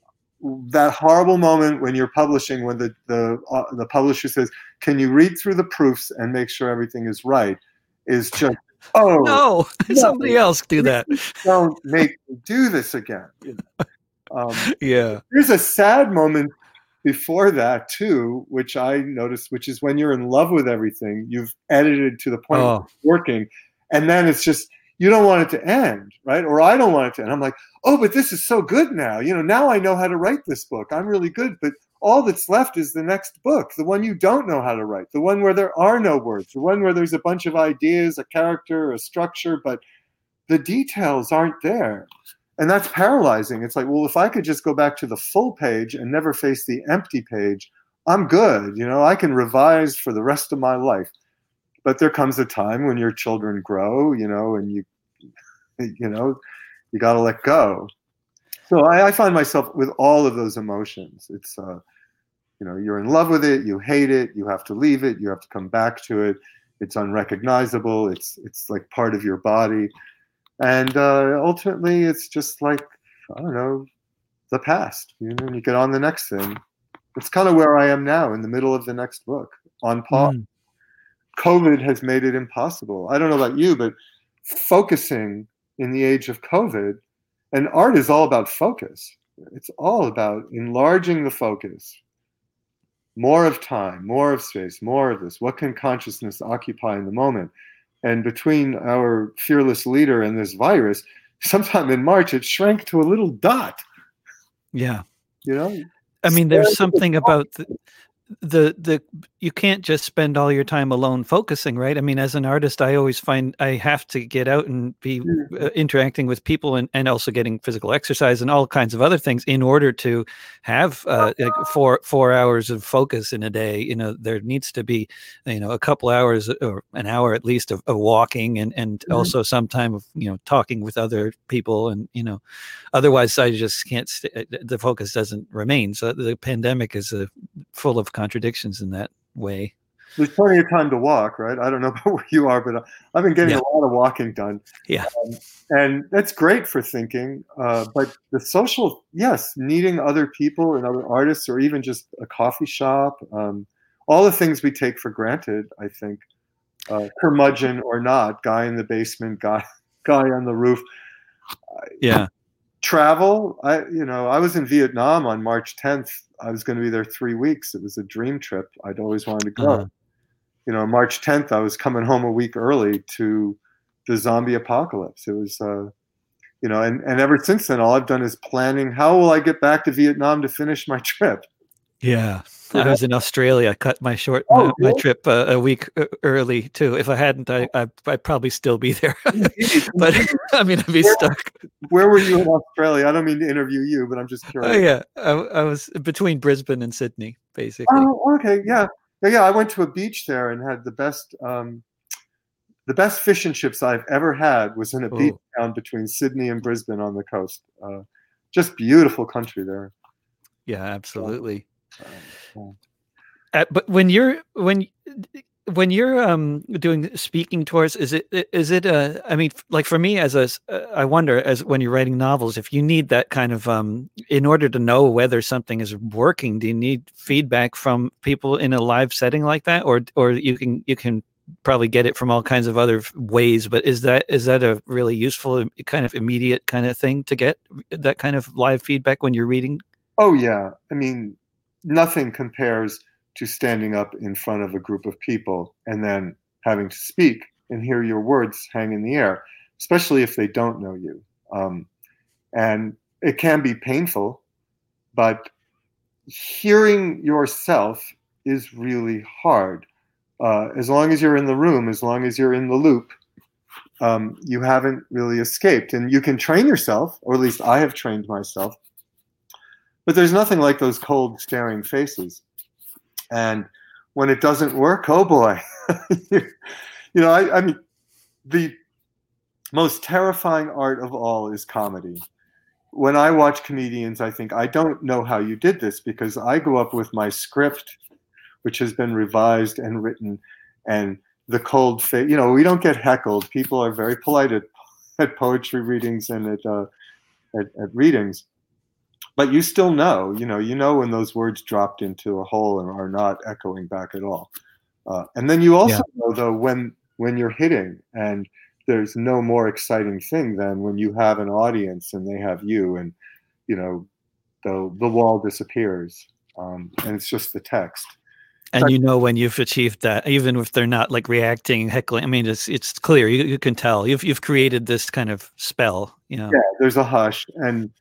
that horrible moment when you're publishing, when the, the, uh, the publisher says, can you read through the proofs and make sure everything is right, is just, oh. No, no. Somebody else do that. Don't make me do this again. You know? um, yeah. There's a sad moment before that too, which I noticed, which is when you're in love with everything, you've edited to the point oh. of working, and then it's just, you don't want it to end, right? Or I don't want it to end. I'm like, oh, but this is so good now. You know, now I know how to write this book. I'm really good, but all that's left is the next book, the one you don't know how to write, the one where there are no words, the one where there's a bunch of ideas, a character, a structure, but the details aren't there. And that's paralyzing. It's like, well, if I could just go back to the full page and never face the empty page, I'm good. You know, I can revise for the rest of my life. But there comes a time when your children grow, you know, and you, you know, you got to let go. So I, I find myself with all of those emotions. It's, uh, you know, you're in love with it, you hate it, you have to leave it, you have to come back to it. It's unrecognizable. It's, it's like part of your body. And uh, ultimately, it's just like I don't know, the past, you know, and you get on the next thing. It's kind of where I am now, in the middle of the next book, on pause. Mm. COVID has made it impossible. I don't know about you, but focusing in the age of COVID, and art is all about focus. It's all about enlarging the focus. More of time, more of space, more of this. What can consciousness occupy in the moment? And between our fearless leader and this virus, sometime in March, it shrank to a little dot. Yeah. You know? I mean, there's something about the, the, the, you can't just spend all your time alone focusing, right? I mean, as an artist, I always find I have to get out and be uh, interacting with people, and, and also getting physical exercise and all kinds of other things in order to have uh, like four, four hours of focus in a day. You know, there needs to be, you know, a couple hours or an hour at least of, of walking, and, and mm-hmm. also some time of, you know, talking with other people, and, you know, otherwise I just can't, st- the focus doesn't remain. So the pandemic is a, full of contradictions in that way. There's plenty of time to walk, right? I don't know about where you are, but I've been getting yeah. a lot of walking done. Yeah. Um, and that's great for thinking. Uh, but the social, yes, meeting other people and other artists, or even just a coffee shop, um, all the things we take for granted, I think, uh, curmudgeon or not, guy in the basement, guy, guy on the roof. Yeah. Travel, I, you know, I was in Vietnam on March tenth. I was going to be there three weeks. It was a dream trip. I'd always wanted to go. Uh-huh. You know, March tenth, I was coming home a week early to the zombie apocalypse. It was, uh, you know, and, and ever since then, all I've done is planning, how will I get back to Vietnam to finish my trip? Yeah. I was in Australia. I cut my short oh, my, my trip uh, a week early too. If I hadn't, I, I I'd probably still be there. But I mean, I'd be where, stuck. Where were you in Australia? I don't mean to interview you, but I'm just curious. Oh yeah, I, I was between Brisbane and Sydney, basically. Oh, okay, yeah, yeah, yeah. I went to a beach there and had the best, um, the best fish and chips I've ever had was in a Ooh. beach town between Sydney and Brisbane on the coast. Uh, just beautiful country there. Yeah, absolutely. Um, yeah. Uh, but when you're when when you're um, doing speaking tours, is it is it uh, I mean, like for me, as a uh, I wonder, as when you're writing novels, if you need that kind of um, in order to know whether something is working, do you need feedback from people in a live setting like that, or or you can you can probably get it from all kinds of other ways? But is that is that a really useful kind of immediate kind of thing to get that kind of live feedback when you're reading? Oh yeah, I mean, nothing compares to standing up in front of a group of people and then having to speak and hear your words hang in the air, especially if they don't know you. Um, and it can be painful, but hearing yourself is really hard. Uh, as long as you're in the room, as long as you're in the loop, um, you haven't really escaped. And you can train yourself, or at least I have trained myself, but there's nothing like those cold, staring faces. And when it doesn't work, oh boy. you know, I, I mean, the most terrifying art of all is comedy. When I watch comedians, I think, I don't know how you did this, because I grew up with my script, which has been revised and written, and the cold face. You know, we don't get heckled. People are very polite at, at poetry readings and at, uh, at at readings. But you still know, you know, you know when those words dropped into a hole and are not echoing back at all. Uh, and then you also yeah. know, though, when when you're hitting, and there's no more exciting thing than when you have an audience and they have you, and, you know, the the wall disappears, um, and it's just the text. And but, you know when you've achieved that, even if they're not like reacting, heckling. I mean, it's it's clear. You you can tell you've you've created this kind of spell. You know. Yeah, there's a hush, and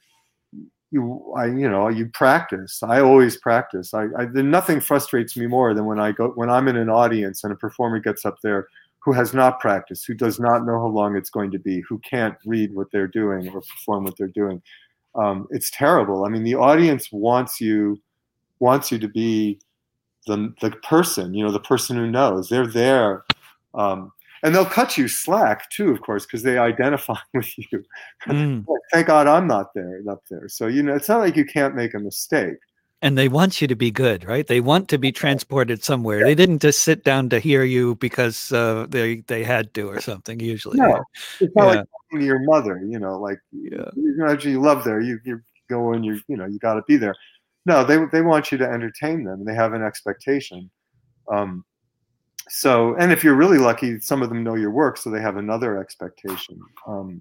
you I you know you practice. I always practice. I, I nothing frustrates me more than when I go when I'm in an audience and a performer gets up there who has not practiced, who does not know how long it's going to be, who can't read what they're doing or perform what they're doing. Um, it's terrible. I mean, the audience wants you wants you to be the the person, you know, the person who knows. They're there. Um, And they'll cut you slack too, of course, because they identify with you. Mm. Thank God I'm not there, up there. So, you know, it's not like you can't make a mistake. And they want you to be good, right? They want to be transported somewhere. They didn't just sit down to hear you because uh, they they had to or something. Usually, No, it's not like yeah, talking to your mother. You know, like yeah, you know, actually you love there. You you go and you you know you got to be there. No, they they want you to entertain them. They have an expectation. Um, so, and if you're really lucky, some of them know your work, so they have another expectation. Um,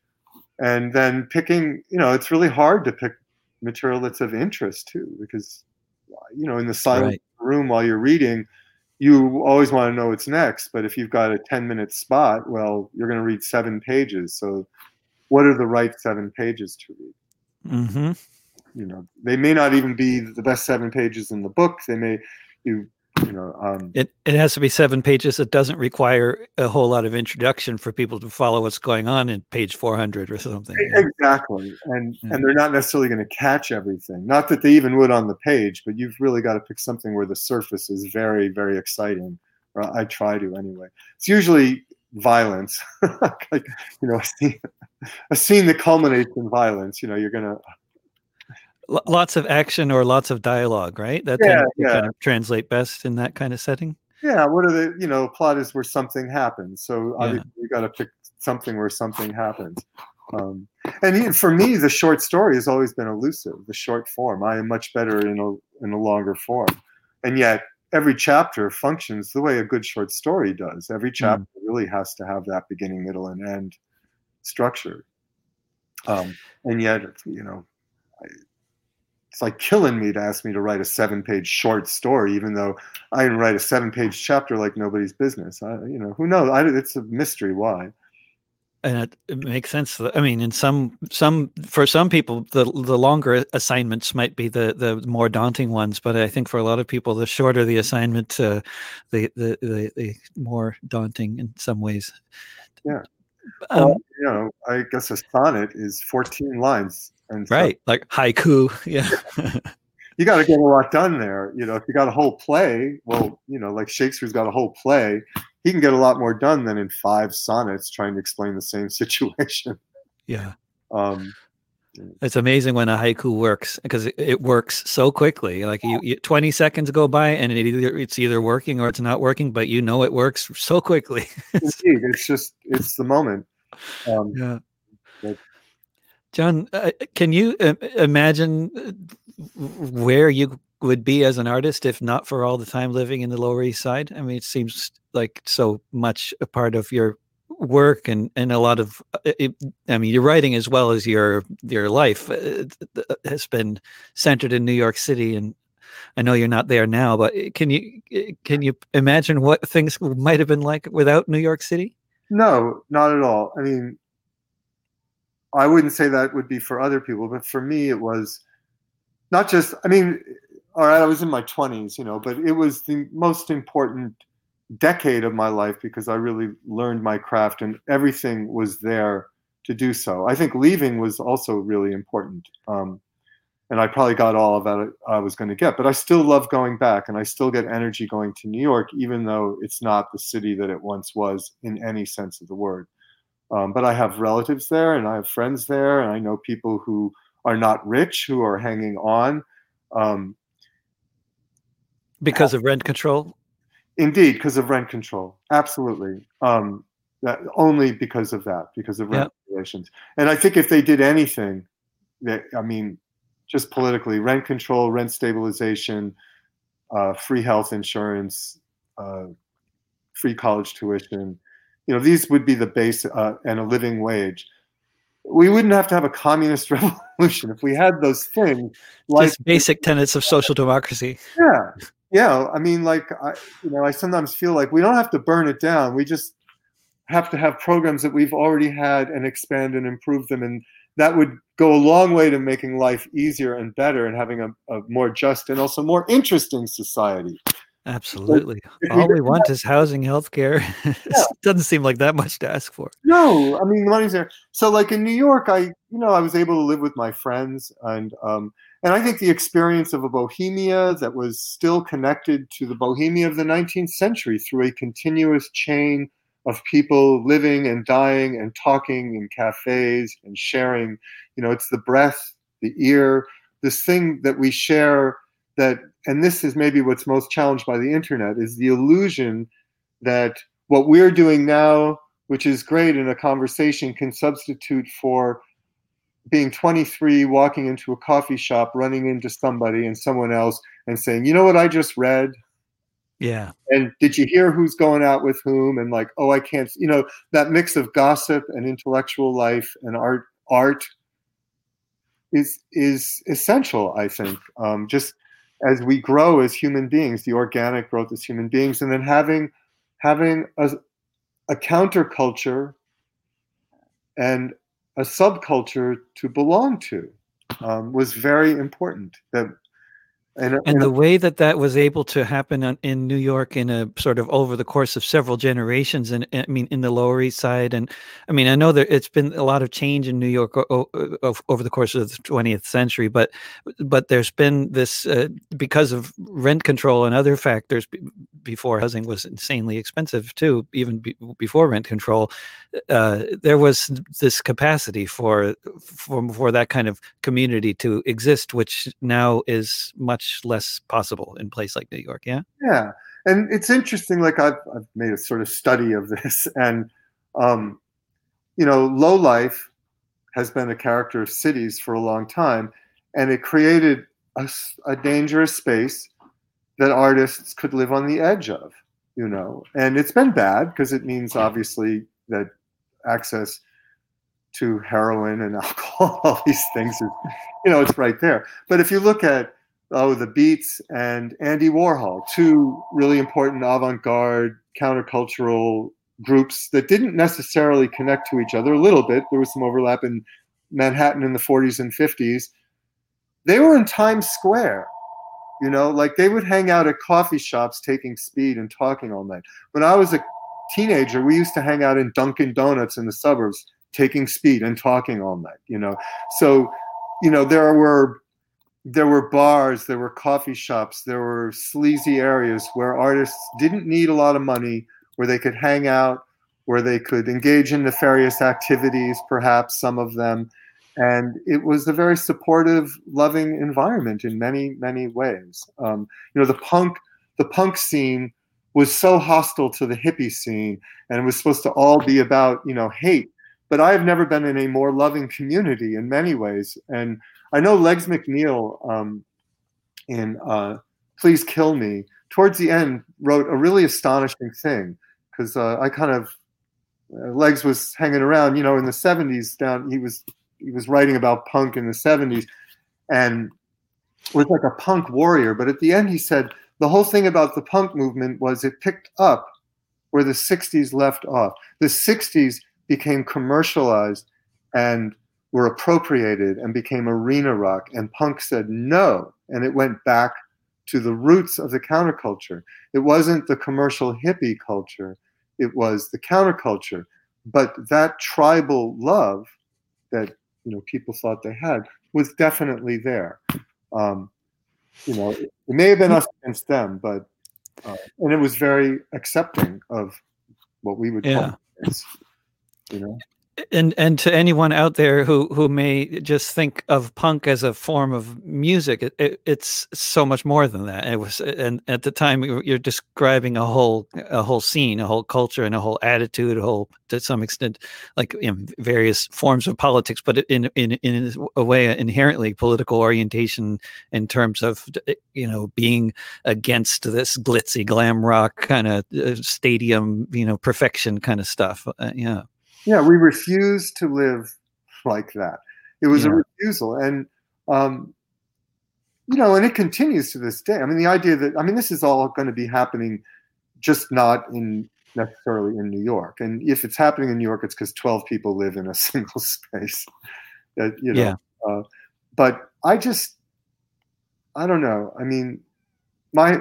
and then picking, you know, it's really hard to pick material that's of interest too, because you know, in the silent right. room while you're reading, you always want to know what's next. But if you've got a ten minute spot, well, you're going to read seven pages. So, what are the right seven pages to read? Mm-hmm. You know, they may not even be the best seven pages in the book. They may, you, you know, um, It it has to be seven pages. It doesn't require a whole lot of introduction for people to follow what's going on in page four hundred or something. exactly, and Yeah. and they're not necessarily going to catch everything. Not that they even would on the page, but you've really got to pick something where the surface is very, very exciting. Or I try to anyway. It's usually violence, like you know, a scene, a scene that culminates in violence. You know, you're gonna. L- lots of action or lots of dialogue, right? That Yeah, tends to yeah. kind of translate best in that kind of setting. Yeah, what are the, you know, plot is where something happens. So Yeah. obviously you got to pick something where something happens. Um, and even for me, the short story has always been elusive, the short form. I am much better in a, in a longer form. And yet every chapter functions the way a good short story does. Every chapter mm. really has to have that beginning, middle, and end structure. Um, and yet, you know, I, it's like killing me to ask me to write a seven-page short story, even though I can write a seven-page chapter like nobody's business. I, you know, who knows? I, it's a mystery why. And it, it makes sense. I mean, in some some for some people, the the longer assignments might be the the more daunting ones. But I think for a lot of people, the shorter the assignment, uh, the, the the the more daunting in some ways. Yeah. Um, well, you know, I guess a sonnet is fourteen lines. And right, so, like haiku. Yeah. You got to get a lot done there. You know, if you got a whole play, well, you know, like Shakespeare's got a whole play, he can get a lot more done than in five sonnets trying to explain the same situation. Yeah. Um, it's amazing when a haiku works because it, it works so quickly. Like you, you, twenty seconds go by and it either it's either working or it's not working, but you know it works so quickly. Indeed, it's just it's the moment. Um, yeah. But, John, uh, can you uh, imagine where you would be as an artist if not for all the time living in the Lower East Side? I mean, it seems like so much a part of your work and, and a lot of, it, I mean, your writing as well as your your life uh, has been centered in New York City. And I know you're not there now, but can you can you imagine what things might have been like without New York City? No, not at all. I mean, I wouldn't say that would be for other people, but for me, it was not just, I mean, all right, I was in my twenties, you know, but it was the most important decade of my life because I really learned my craft and everything was there to do so. I think leaving was also really important. Um, and I probably got all of that I was going to get, but I still love going back and I still get energy going to New York, even though it's not the city that it once was in any sense of the word. Um, but I have relatives there and I have friends there and I know people who are not rich who are hanging on. Um, because of rent control? Indeed, because of rent control. Absolutely. Um, that, only because of that, because of rent yeah. regulations. And I think if they did anything, that, I mean, just politically, rent control, rent stabilization, uh, free health insurance, uh, free college tuition, you know, these would be the base uh, and a living wage. We wouldn't have to have a communist revolution if we had those things. Like, just basic tenets of social democracy. Yeah. Yeah. I mean, like, I, you know, I sometimes feel like we don't have to burn it down. We just have to have programs that we've already had and expand and improve them. And that would go a long way to making life easier and better and having a, a more just and also more interesting society. Absolutely. So all we, we want that, is housing, healthcare. Yeah. It doesn't seem like that much to ask for. No, I mean, the money's there. So like in New York, I, you know, I was able to live with my friends and, um, and I think the experience of a bohemia that was still connected to the bohemia of the nineteenth century through a continuous chain of people living and dying and talking in cafes and sharing, you know, it's the breath, the ear, this thing that we share that, and this is maybe what's most challenged by the internet, is the illusion that what we're doing now, which is great in a conversation, can substitute for being twenty-three, walking into a coffee shop, running into somebody and someone else and saying, you know what I just read? Yeah. And did you hear who's going out with whom? And like, oh, I can't, you know, that mix of gossip and intellectual life and art, art is, is essential, I think. Um, just as we grow as human beings, the organic growth as human beings, and then having, having a, a counterculture and a subculture to belong to um, was very important. That and, And the way that that was able to happen in New York in a sort of over the course of several generations, and I mean, in the Lower East Side, and I mean, I know that it's been a lot of change in New York o- o- over the course of the twentieth century, but but there's been this uh, because of rent control and other factors. Before, housing was insanely expensive too, even be, before rent control. Uh, there was this capacity for, for for that kind of community to exist, which now is much less possible in a place like New York. Yeah. Yeah. And it's interesting, like I've, I've made a sort of study of this, and, um, you know, low life has been a character of cities for a long time, and it created a, a dangerous space that artists could live on the edge of, you know, and it's been bad because it means obviously that access to heroin and alcohol, all these things, is, you know, it's right there. But if you look at, oh, the Beats and Andy Warhol, two really important avant-garde countercultural groups that didn't necessarily connect to each other, a little bit. There was some overlap in Manhattan in the forties and fifties. They were in Times Square, you know, like they would hang out at coffee shops taking speed and talking all night. When I was a teenager, we used to hang out in Dunkin' Donuts in the suburbs taking speed and talking all night, you know. So, you know, there were there were bars, there were coffee shops, there were sleazy areas where artists didn't need a lot of money, where they could hang out, where they could engage in nefarious activities, perhaps some of them. And it was a very supportive, loving environment in many, many ways. Um, you know, the punk, the punk scene was so hostile to the hippie scene, and it was supposed to all be about, you know, hate. But I have never been in a more loving community in many ways. And I know Legs McNeil um, in uh, Please Kill Me, towards the end, wrote a really astonishing thing, because uh, I kind of, uh, Legs was hanging around, you know, in the seventies down, he was he was writing about punk in the seventies, and was like a punk warrior. But at the end, he said, the whole thing about the punk movement was it picked up where the sixties left off. The sixties became commercialized and were appropriated and became arena rock, and punk said no, and it went back to the roots of the counterculture. It wasn't the commercial hippie culture, it was the counterculture. But that tribal love that, you know, people thought they had was definitely there. Um, you know, it, it may have been us against them, but uh, and it was very accepting of what we would Yeah. call this, you know. And and to anyone out there who who may just think of punk as a form of music, it, it, it's so much more than that. It was, and at the time you're describing a whole a whole scene, a whole culture, and a whole attitude, a whole, to some extent, like, you know, various forms of politics, but in in in a way inherently political orientation in terms of, you know, being against this glitzy glam rock kind of uh, stadium, you know, perfection kind of stuff. Uh, yeah. Yeah, we refused to live like that. It was Yeah. a refusal. And, um, you know, and it continues to this day. I mean, the idea that, I mean, this is all going to be happening, just not in necessarily in New York. And if it's happening in New York, it's because twelve people live in a single space. Uh, you know, Yeah. uh, but I just, I don't know. I mean, my,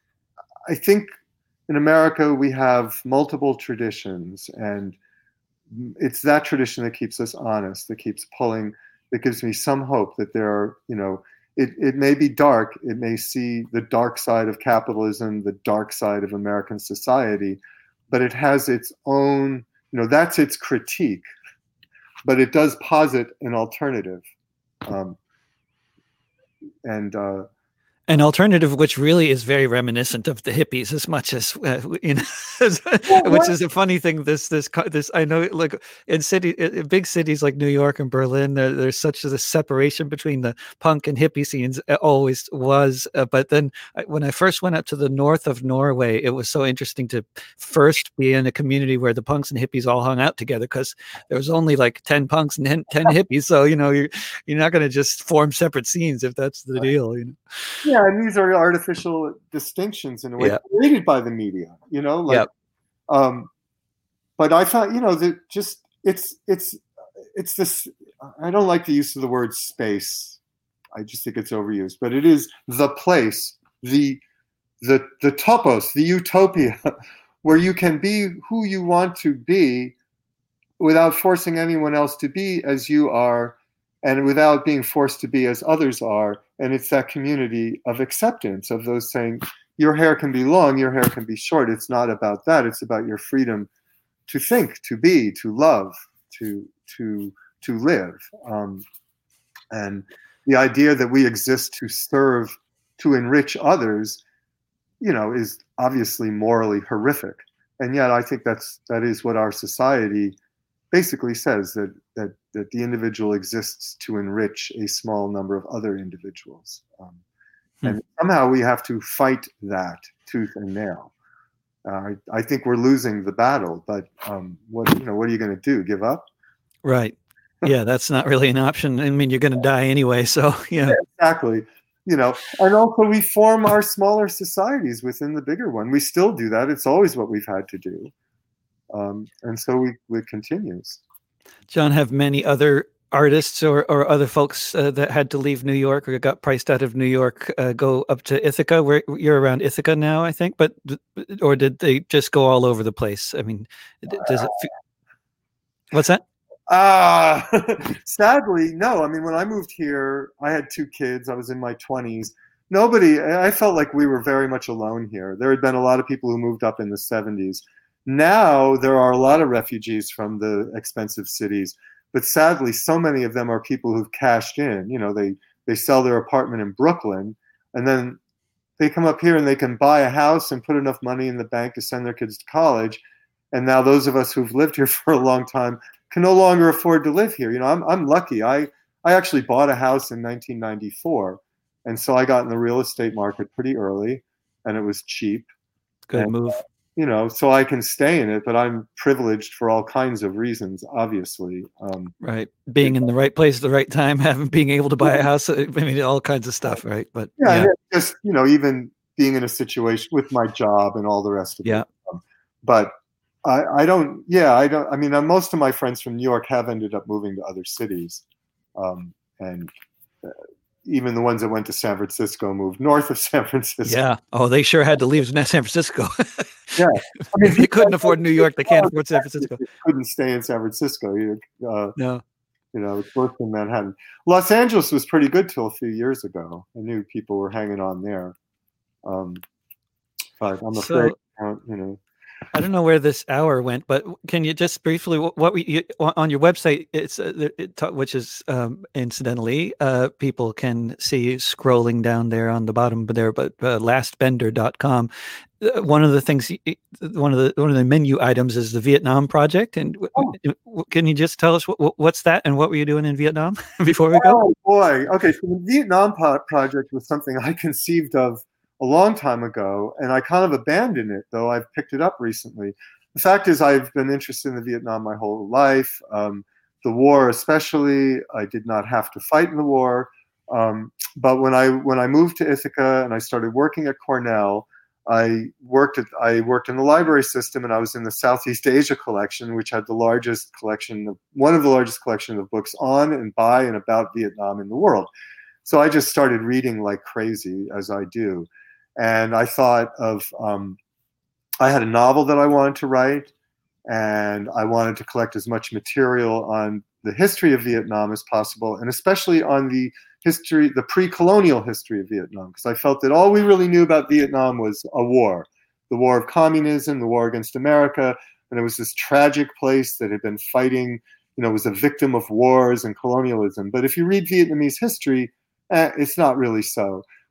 I think in America we have multiple traditions, and it's that tradition that keeps us honest, that keeps pulling, that gives me some hope that there are, you know, it, it may be dark, it may see the dark side of capitalism, the dark side of American society, but it has its own, you know, that's its critique, but it does posit an alternative. Um, and, uh, An alternative, which really is very reminiscent of the hippies, as much as uh, you know, which is a funny thing. This, this, this. I know, like in city, in big cities like New York and Berlin, there, there's such a separation between the punk and hippie scenes. It always was, uh, but then I, when I first went up to the north of Norway, it was so interesting to first be in a community where the punks and hippies all hung out together, because there was only like ten punks and ten hippies. So you know, you're you're not going to just form separate scenes if that's the deal. You know. Yeah, and these are artificial distinctions in a way yeah. created by the media, you know. Like, yep. um, but I thought, you know, that just it's it's it's this. I don't like the use of the word space. I just think it's overused. But it is the place, the the the topos, the utopia, where you can be who you want to be, without forcing anyone else to be as you are, and without being forced to be as others are. And it's that community of acceptance of those saying, your hair can be long, your hair can be short. It's not about that. It's about your freedom to think, to be, to love, to to to live. Um, and the idea that we exist to serve, to enrich others, you know, is obviously morally horrific. And yet I think that's that is what our society basically says, that that that the individual exists to enrich a small number of other individuals, um, hmm. and somehow we have to fight that tooth and nail. Uh, I, I think we're losing the battle, but um, what you know, what are you going to do? Give up? Right. Yeah, that's not really an option. I mean, you're going to die anyway, so yeah. yeah. Exactly. You know, and also we form our smaller societies within the bigger one. We still do that. It's always what we've had to do. Um, and so we, it continues. John, have many other artists or, or other folks uh, that had to leave New York or got priced out of New York uh, go up to Ithaca? Where you're around Ithaca now, I think, but or did they just go all over the place? I mean, does it? What's that? Uh, sadly, no. I mean, when I moved here, I had two kids. I was in my twenties. Nobody. I felt like we were very much alone here. There had been a lot of people who moved up in the seventies. Now there are a lot of refugees from the expensive cities, but sadly, so many of them are people who've cashed in. You know, they, they sell their apartment in Brooklyn, and then they come up here and they can buy a house and put enough money in the bank to send their kids to college. And now those of us who've lived here for a long time can no longer afford to live here. You know, I'm I'm lucky. I, I actually bought a house in nineteen ninety-four, and so I got in the real estate market pretty early, and it was cheap. Good and, move. You know, so I can stay in it, but I'm privileged for all kinds of reasons, obviously. Um, right. Being in the right place at the right time, having, being able to buy a house, I mean, all kinds of stuff, right? But yeah, yeah. And just, you know, even being in a situation with my job and all the rest of yeah. it. Um, but I, I don't, yeah, I don't, I mean, uh, most of my friends from New York have ended up moving to other cities. Um, and uh, even the ones that went to San Francisco moved north of San Francisco. Yeah. Oh, they sure had to leave San Francisco. Yeah. I mean, they couldn't afford New York. They can't afford San Francisco. They couldn't stay in San Francisco. Uh, no. You know, it's worse than Manhattan. Los Angeles was pretty good till a few years ago. I knew people were hanging on there. Um, but I'm afraid, so, you know. I don't know where this hour went, but can you just briefly, what we, you, on your website, it's uh, it, which is um, incidentally, uh, people can see scrolling down there on the bottom there, but uh, last bender dot com. Uh, one of the things, one of the one of the menu items is the Vietnam Project, and oh. can you just tell us what, what's that and what were you doing in Vietnam before we go? Oh boy, okay. So the Vietnam Project was something I conceived of a long time ago, and I kind of abandoned it, though I've picked it up recently. The fact is, I've been interested in the Vietnam my whole life. Um, the war, especially, I did not have to fight in the war. Um, but when I when I moved to Ithaca and I started working at Cornell, I worked at I worked in the library system, and I was in the Southeast Asia collection, which had the largest collection, of, one of the largest collections of books on and by and about Vietnam in the world. So I just started reading like crazy, as I do. And I thought of, um, I had a novel that I wanted to write, and I wanted to collect as much material on the history of Vietnam as possible, and especially on the history, the pre-colonial history of Vietnam, because I felt that all we really knew about Vietnam was a war, the war of communism, the war against America, and it was this tragic place that had been fighting, you know, was a victim of wars and colonialism. But if you read Vietnamese history, eh, it's not really so.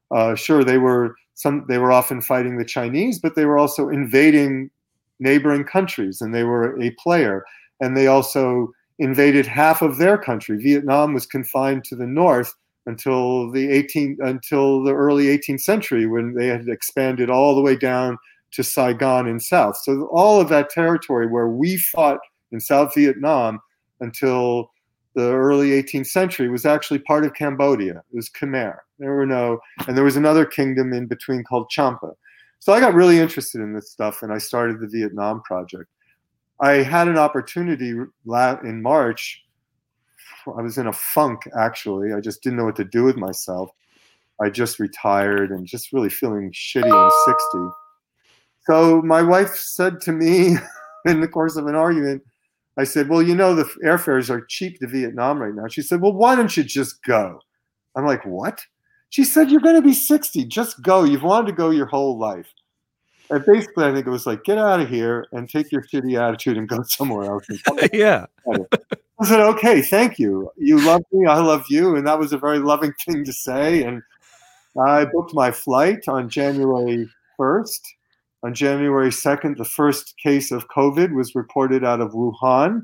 Uh, sure, they were some. They were often fighting the Chinese, but they were also invading neighboring countries, and they were a player. And they also invaded half of their country. Vietnam was confined to the north until the eighteenth, until the early eighteenth century, when they had expanded all the way down to Saigon in south. So all of that territory where we fought in South Vietnam until the early eighteenth century was actually part of Cambodia. It was Khmer. There were no, and there was another kingdom in between called Champa. So I got really interested in this stuff, and I started the Vietnam Project. I had an opportunity in March. I was in a funk, actually. I just didn't know what to do with myself. I just retired and just really feeling shitty. I'm sixty. So my wife said to me in the course of an argument, I said, well, you know, the airfares are cheap to Vietnam right now. She said, well, why don't you just go? I'm like, what? She said, you're going to be sixty. Just go. You've wanted to go your whole life. And basically, I think it was like, get out of here and take your shitty attitude and go somewhere else. Yeah. I said, okay, thank you. You love me. I love you. And that was a very loving thing to say. And I booked my flight on January first. On January second, the first case of COVID was reported out of Wuhan.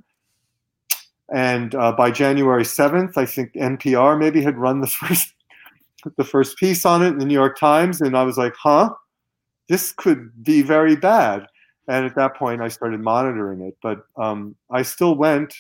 And uh, by January seventh, I think N P R maybe had run the first the first piece on it in the New York Times. And I was like, huh, this could be very bad. And at that point, I started monitoring it. But um, I still went,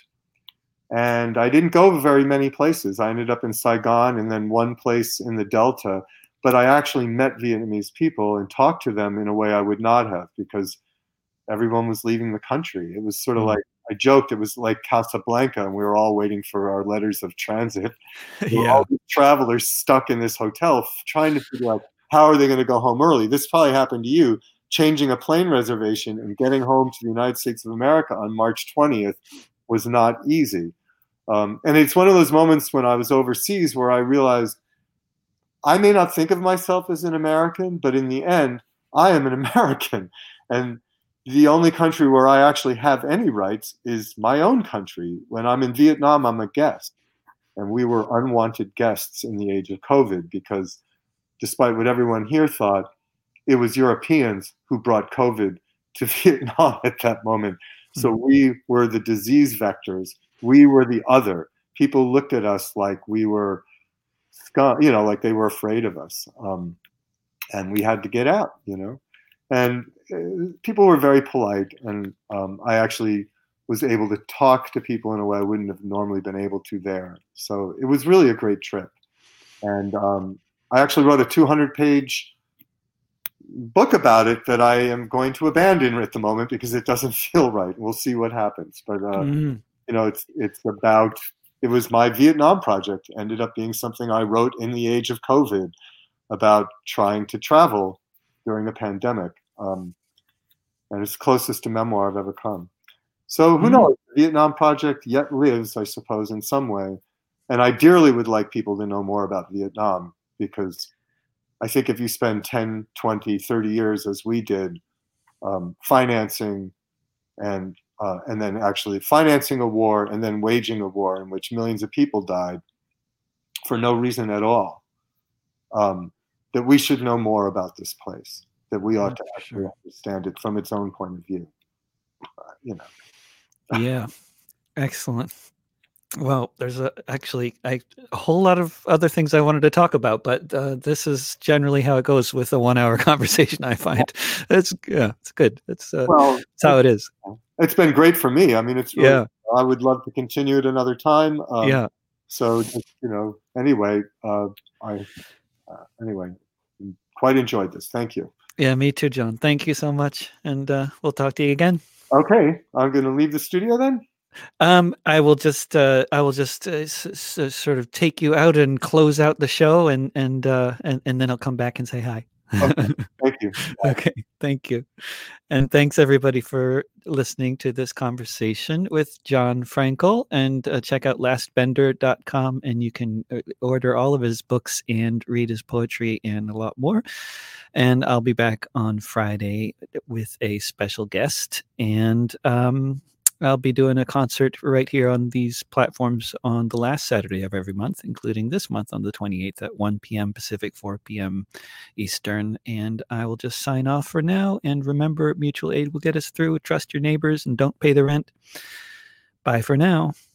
and I didn't go very many places. I ended up in Saigon and then one place in the Delta. But I actually met Vietnamese people and talked to them in a way I would not have, because everyone was leaving the country. It was sort of like, I joked, it was like Casablanca, and we were all waiting for our letters of transit. We were Yeah. all these travelers stuck in this hotel trying to figure out how are they going to go home early. This probably happened to you, changing a plane reservation and getting home to the United States of America on March twentieth was not easy. Um, and it's one of those moments when I was overseas where I realized I may not think of myself as an American, but in the end, I am an American. And the only country where I actually have any rights is my own country. When I'm in Vietnam, I'm a guest. And we were unwanted guests in the age of COVID, because despite what everyone here thought, it was Europeans who brought COVID to Vietnam at that moment. So we were the disease vectors. We were the other. People looked at us like we were, you know, like they were afraid of us. Um, and we had to get out, you know. And uh, people were very polite. And um, I actually was able to talk to people in a way I wouldn't have normally been able to there. So it was really a great trip. And um, I actually wrote a two hundred page book about it that I am going to abandon at the moment because it doesn't feel right. We'll see what happens. But, uh, mm-hmm. you know, it's it's about, it was my Vietnam project. It ended up being something I wrote in the age of COVID about trying to travel during a pandemic. Um, and it's closest to memoir I've ever come. So who mm-hmm. knows? The Vietnam Project yet lives, I suppose, in some way. And I dearly would like people to know more about Vietnam, because I think if you spend ten, twenty, thirty years, as we did, um, financing and uh, and then actually financing a war and then waging a war in which millions of people died for no reason at all, um, that we should know more about this place, that we ought to actually sure. understand it from its own point of view. Uh, you know. Yeah, excellent. Well, there's a, actually I, a whole lot of other things I wanted to talk about, but uh, this is generally how it goes with a one-hour conversation. I find it's yeah, it's good. It's uh, well, it's how it is. It's been great for me. I mean, it's really, yeah. I would love to continue it another time. Um, yeah. So just, you know, anyway, uh, I uh, anyway quite enjoyed this. Thank you. Yeah, me too, John. Thank you so much, and uh, we'll talk to you again. Okay, I'm going to leave the studio then. Um, I will just, uh, I will just uh, s- s- sort of take you out and close out the show, and and uh, and and then I'll come back and say hi. Okay. Thank you. Okay, thank you, and thanks everybody for listening to this conversation with John Frankel. And uh, check out last bender dot com, and you can order all of his books and read his poetry and a lot more. And I'll be back on Friday with a special guest, and um. I'll be doing a concert right here on these platforms on the last Saturday of every month, including this month on the twenty-eighth at one p.m. Pacific, four p.m. Eastern. And I will just sign off for now. And remember, mutual aid will get us through. Trust your neighbors and don't pay the rent. Bye for now.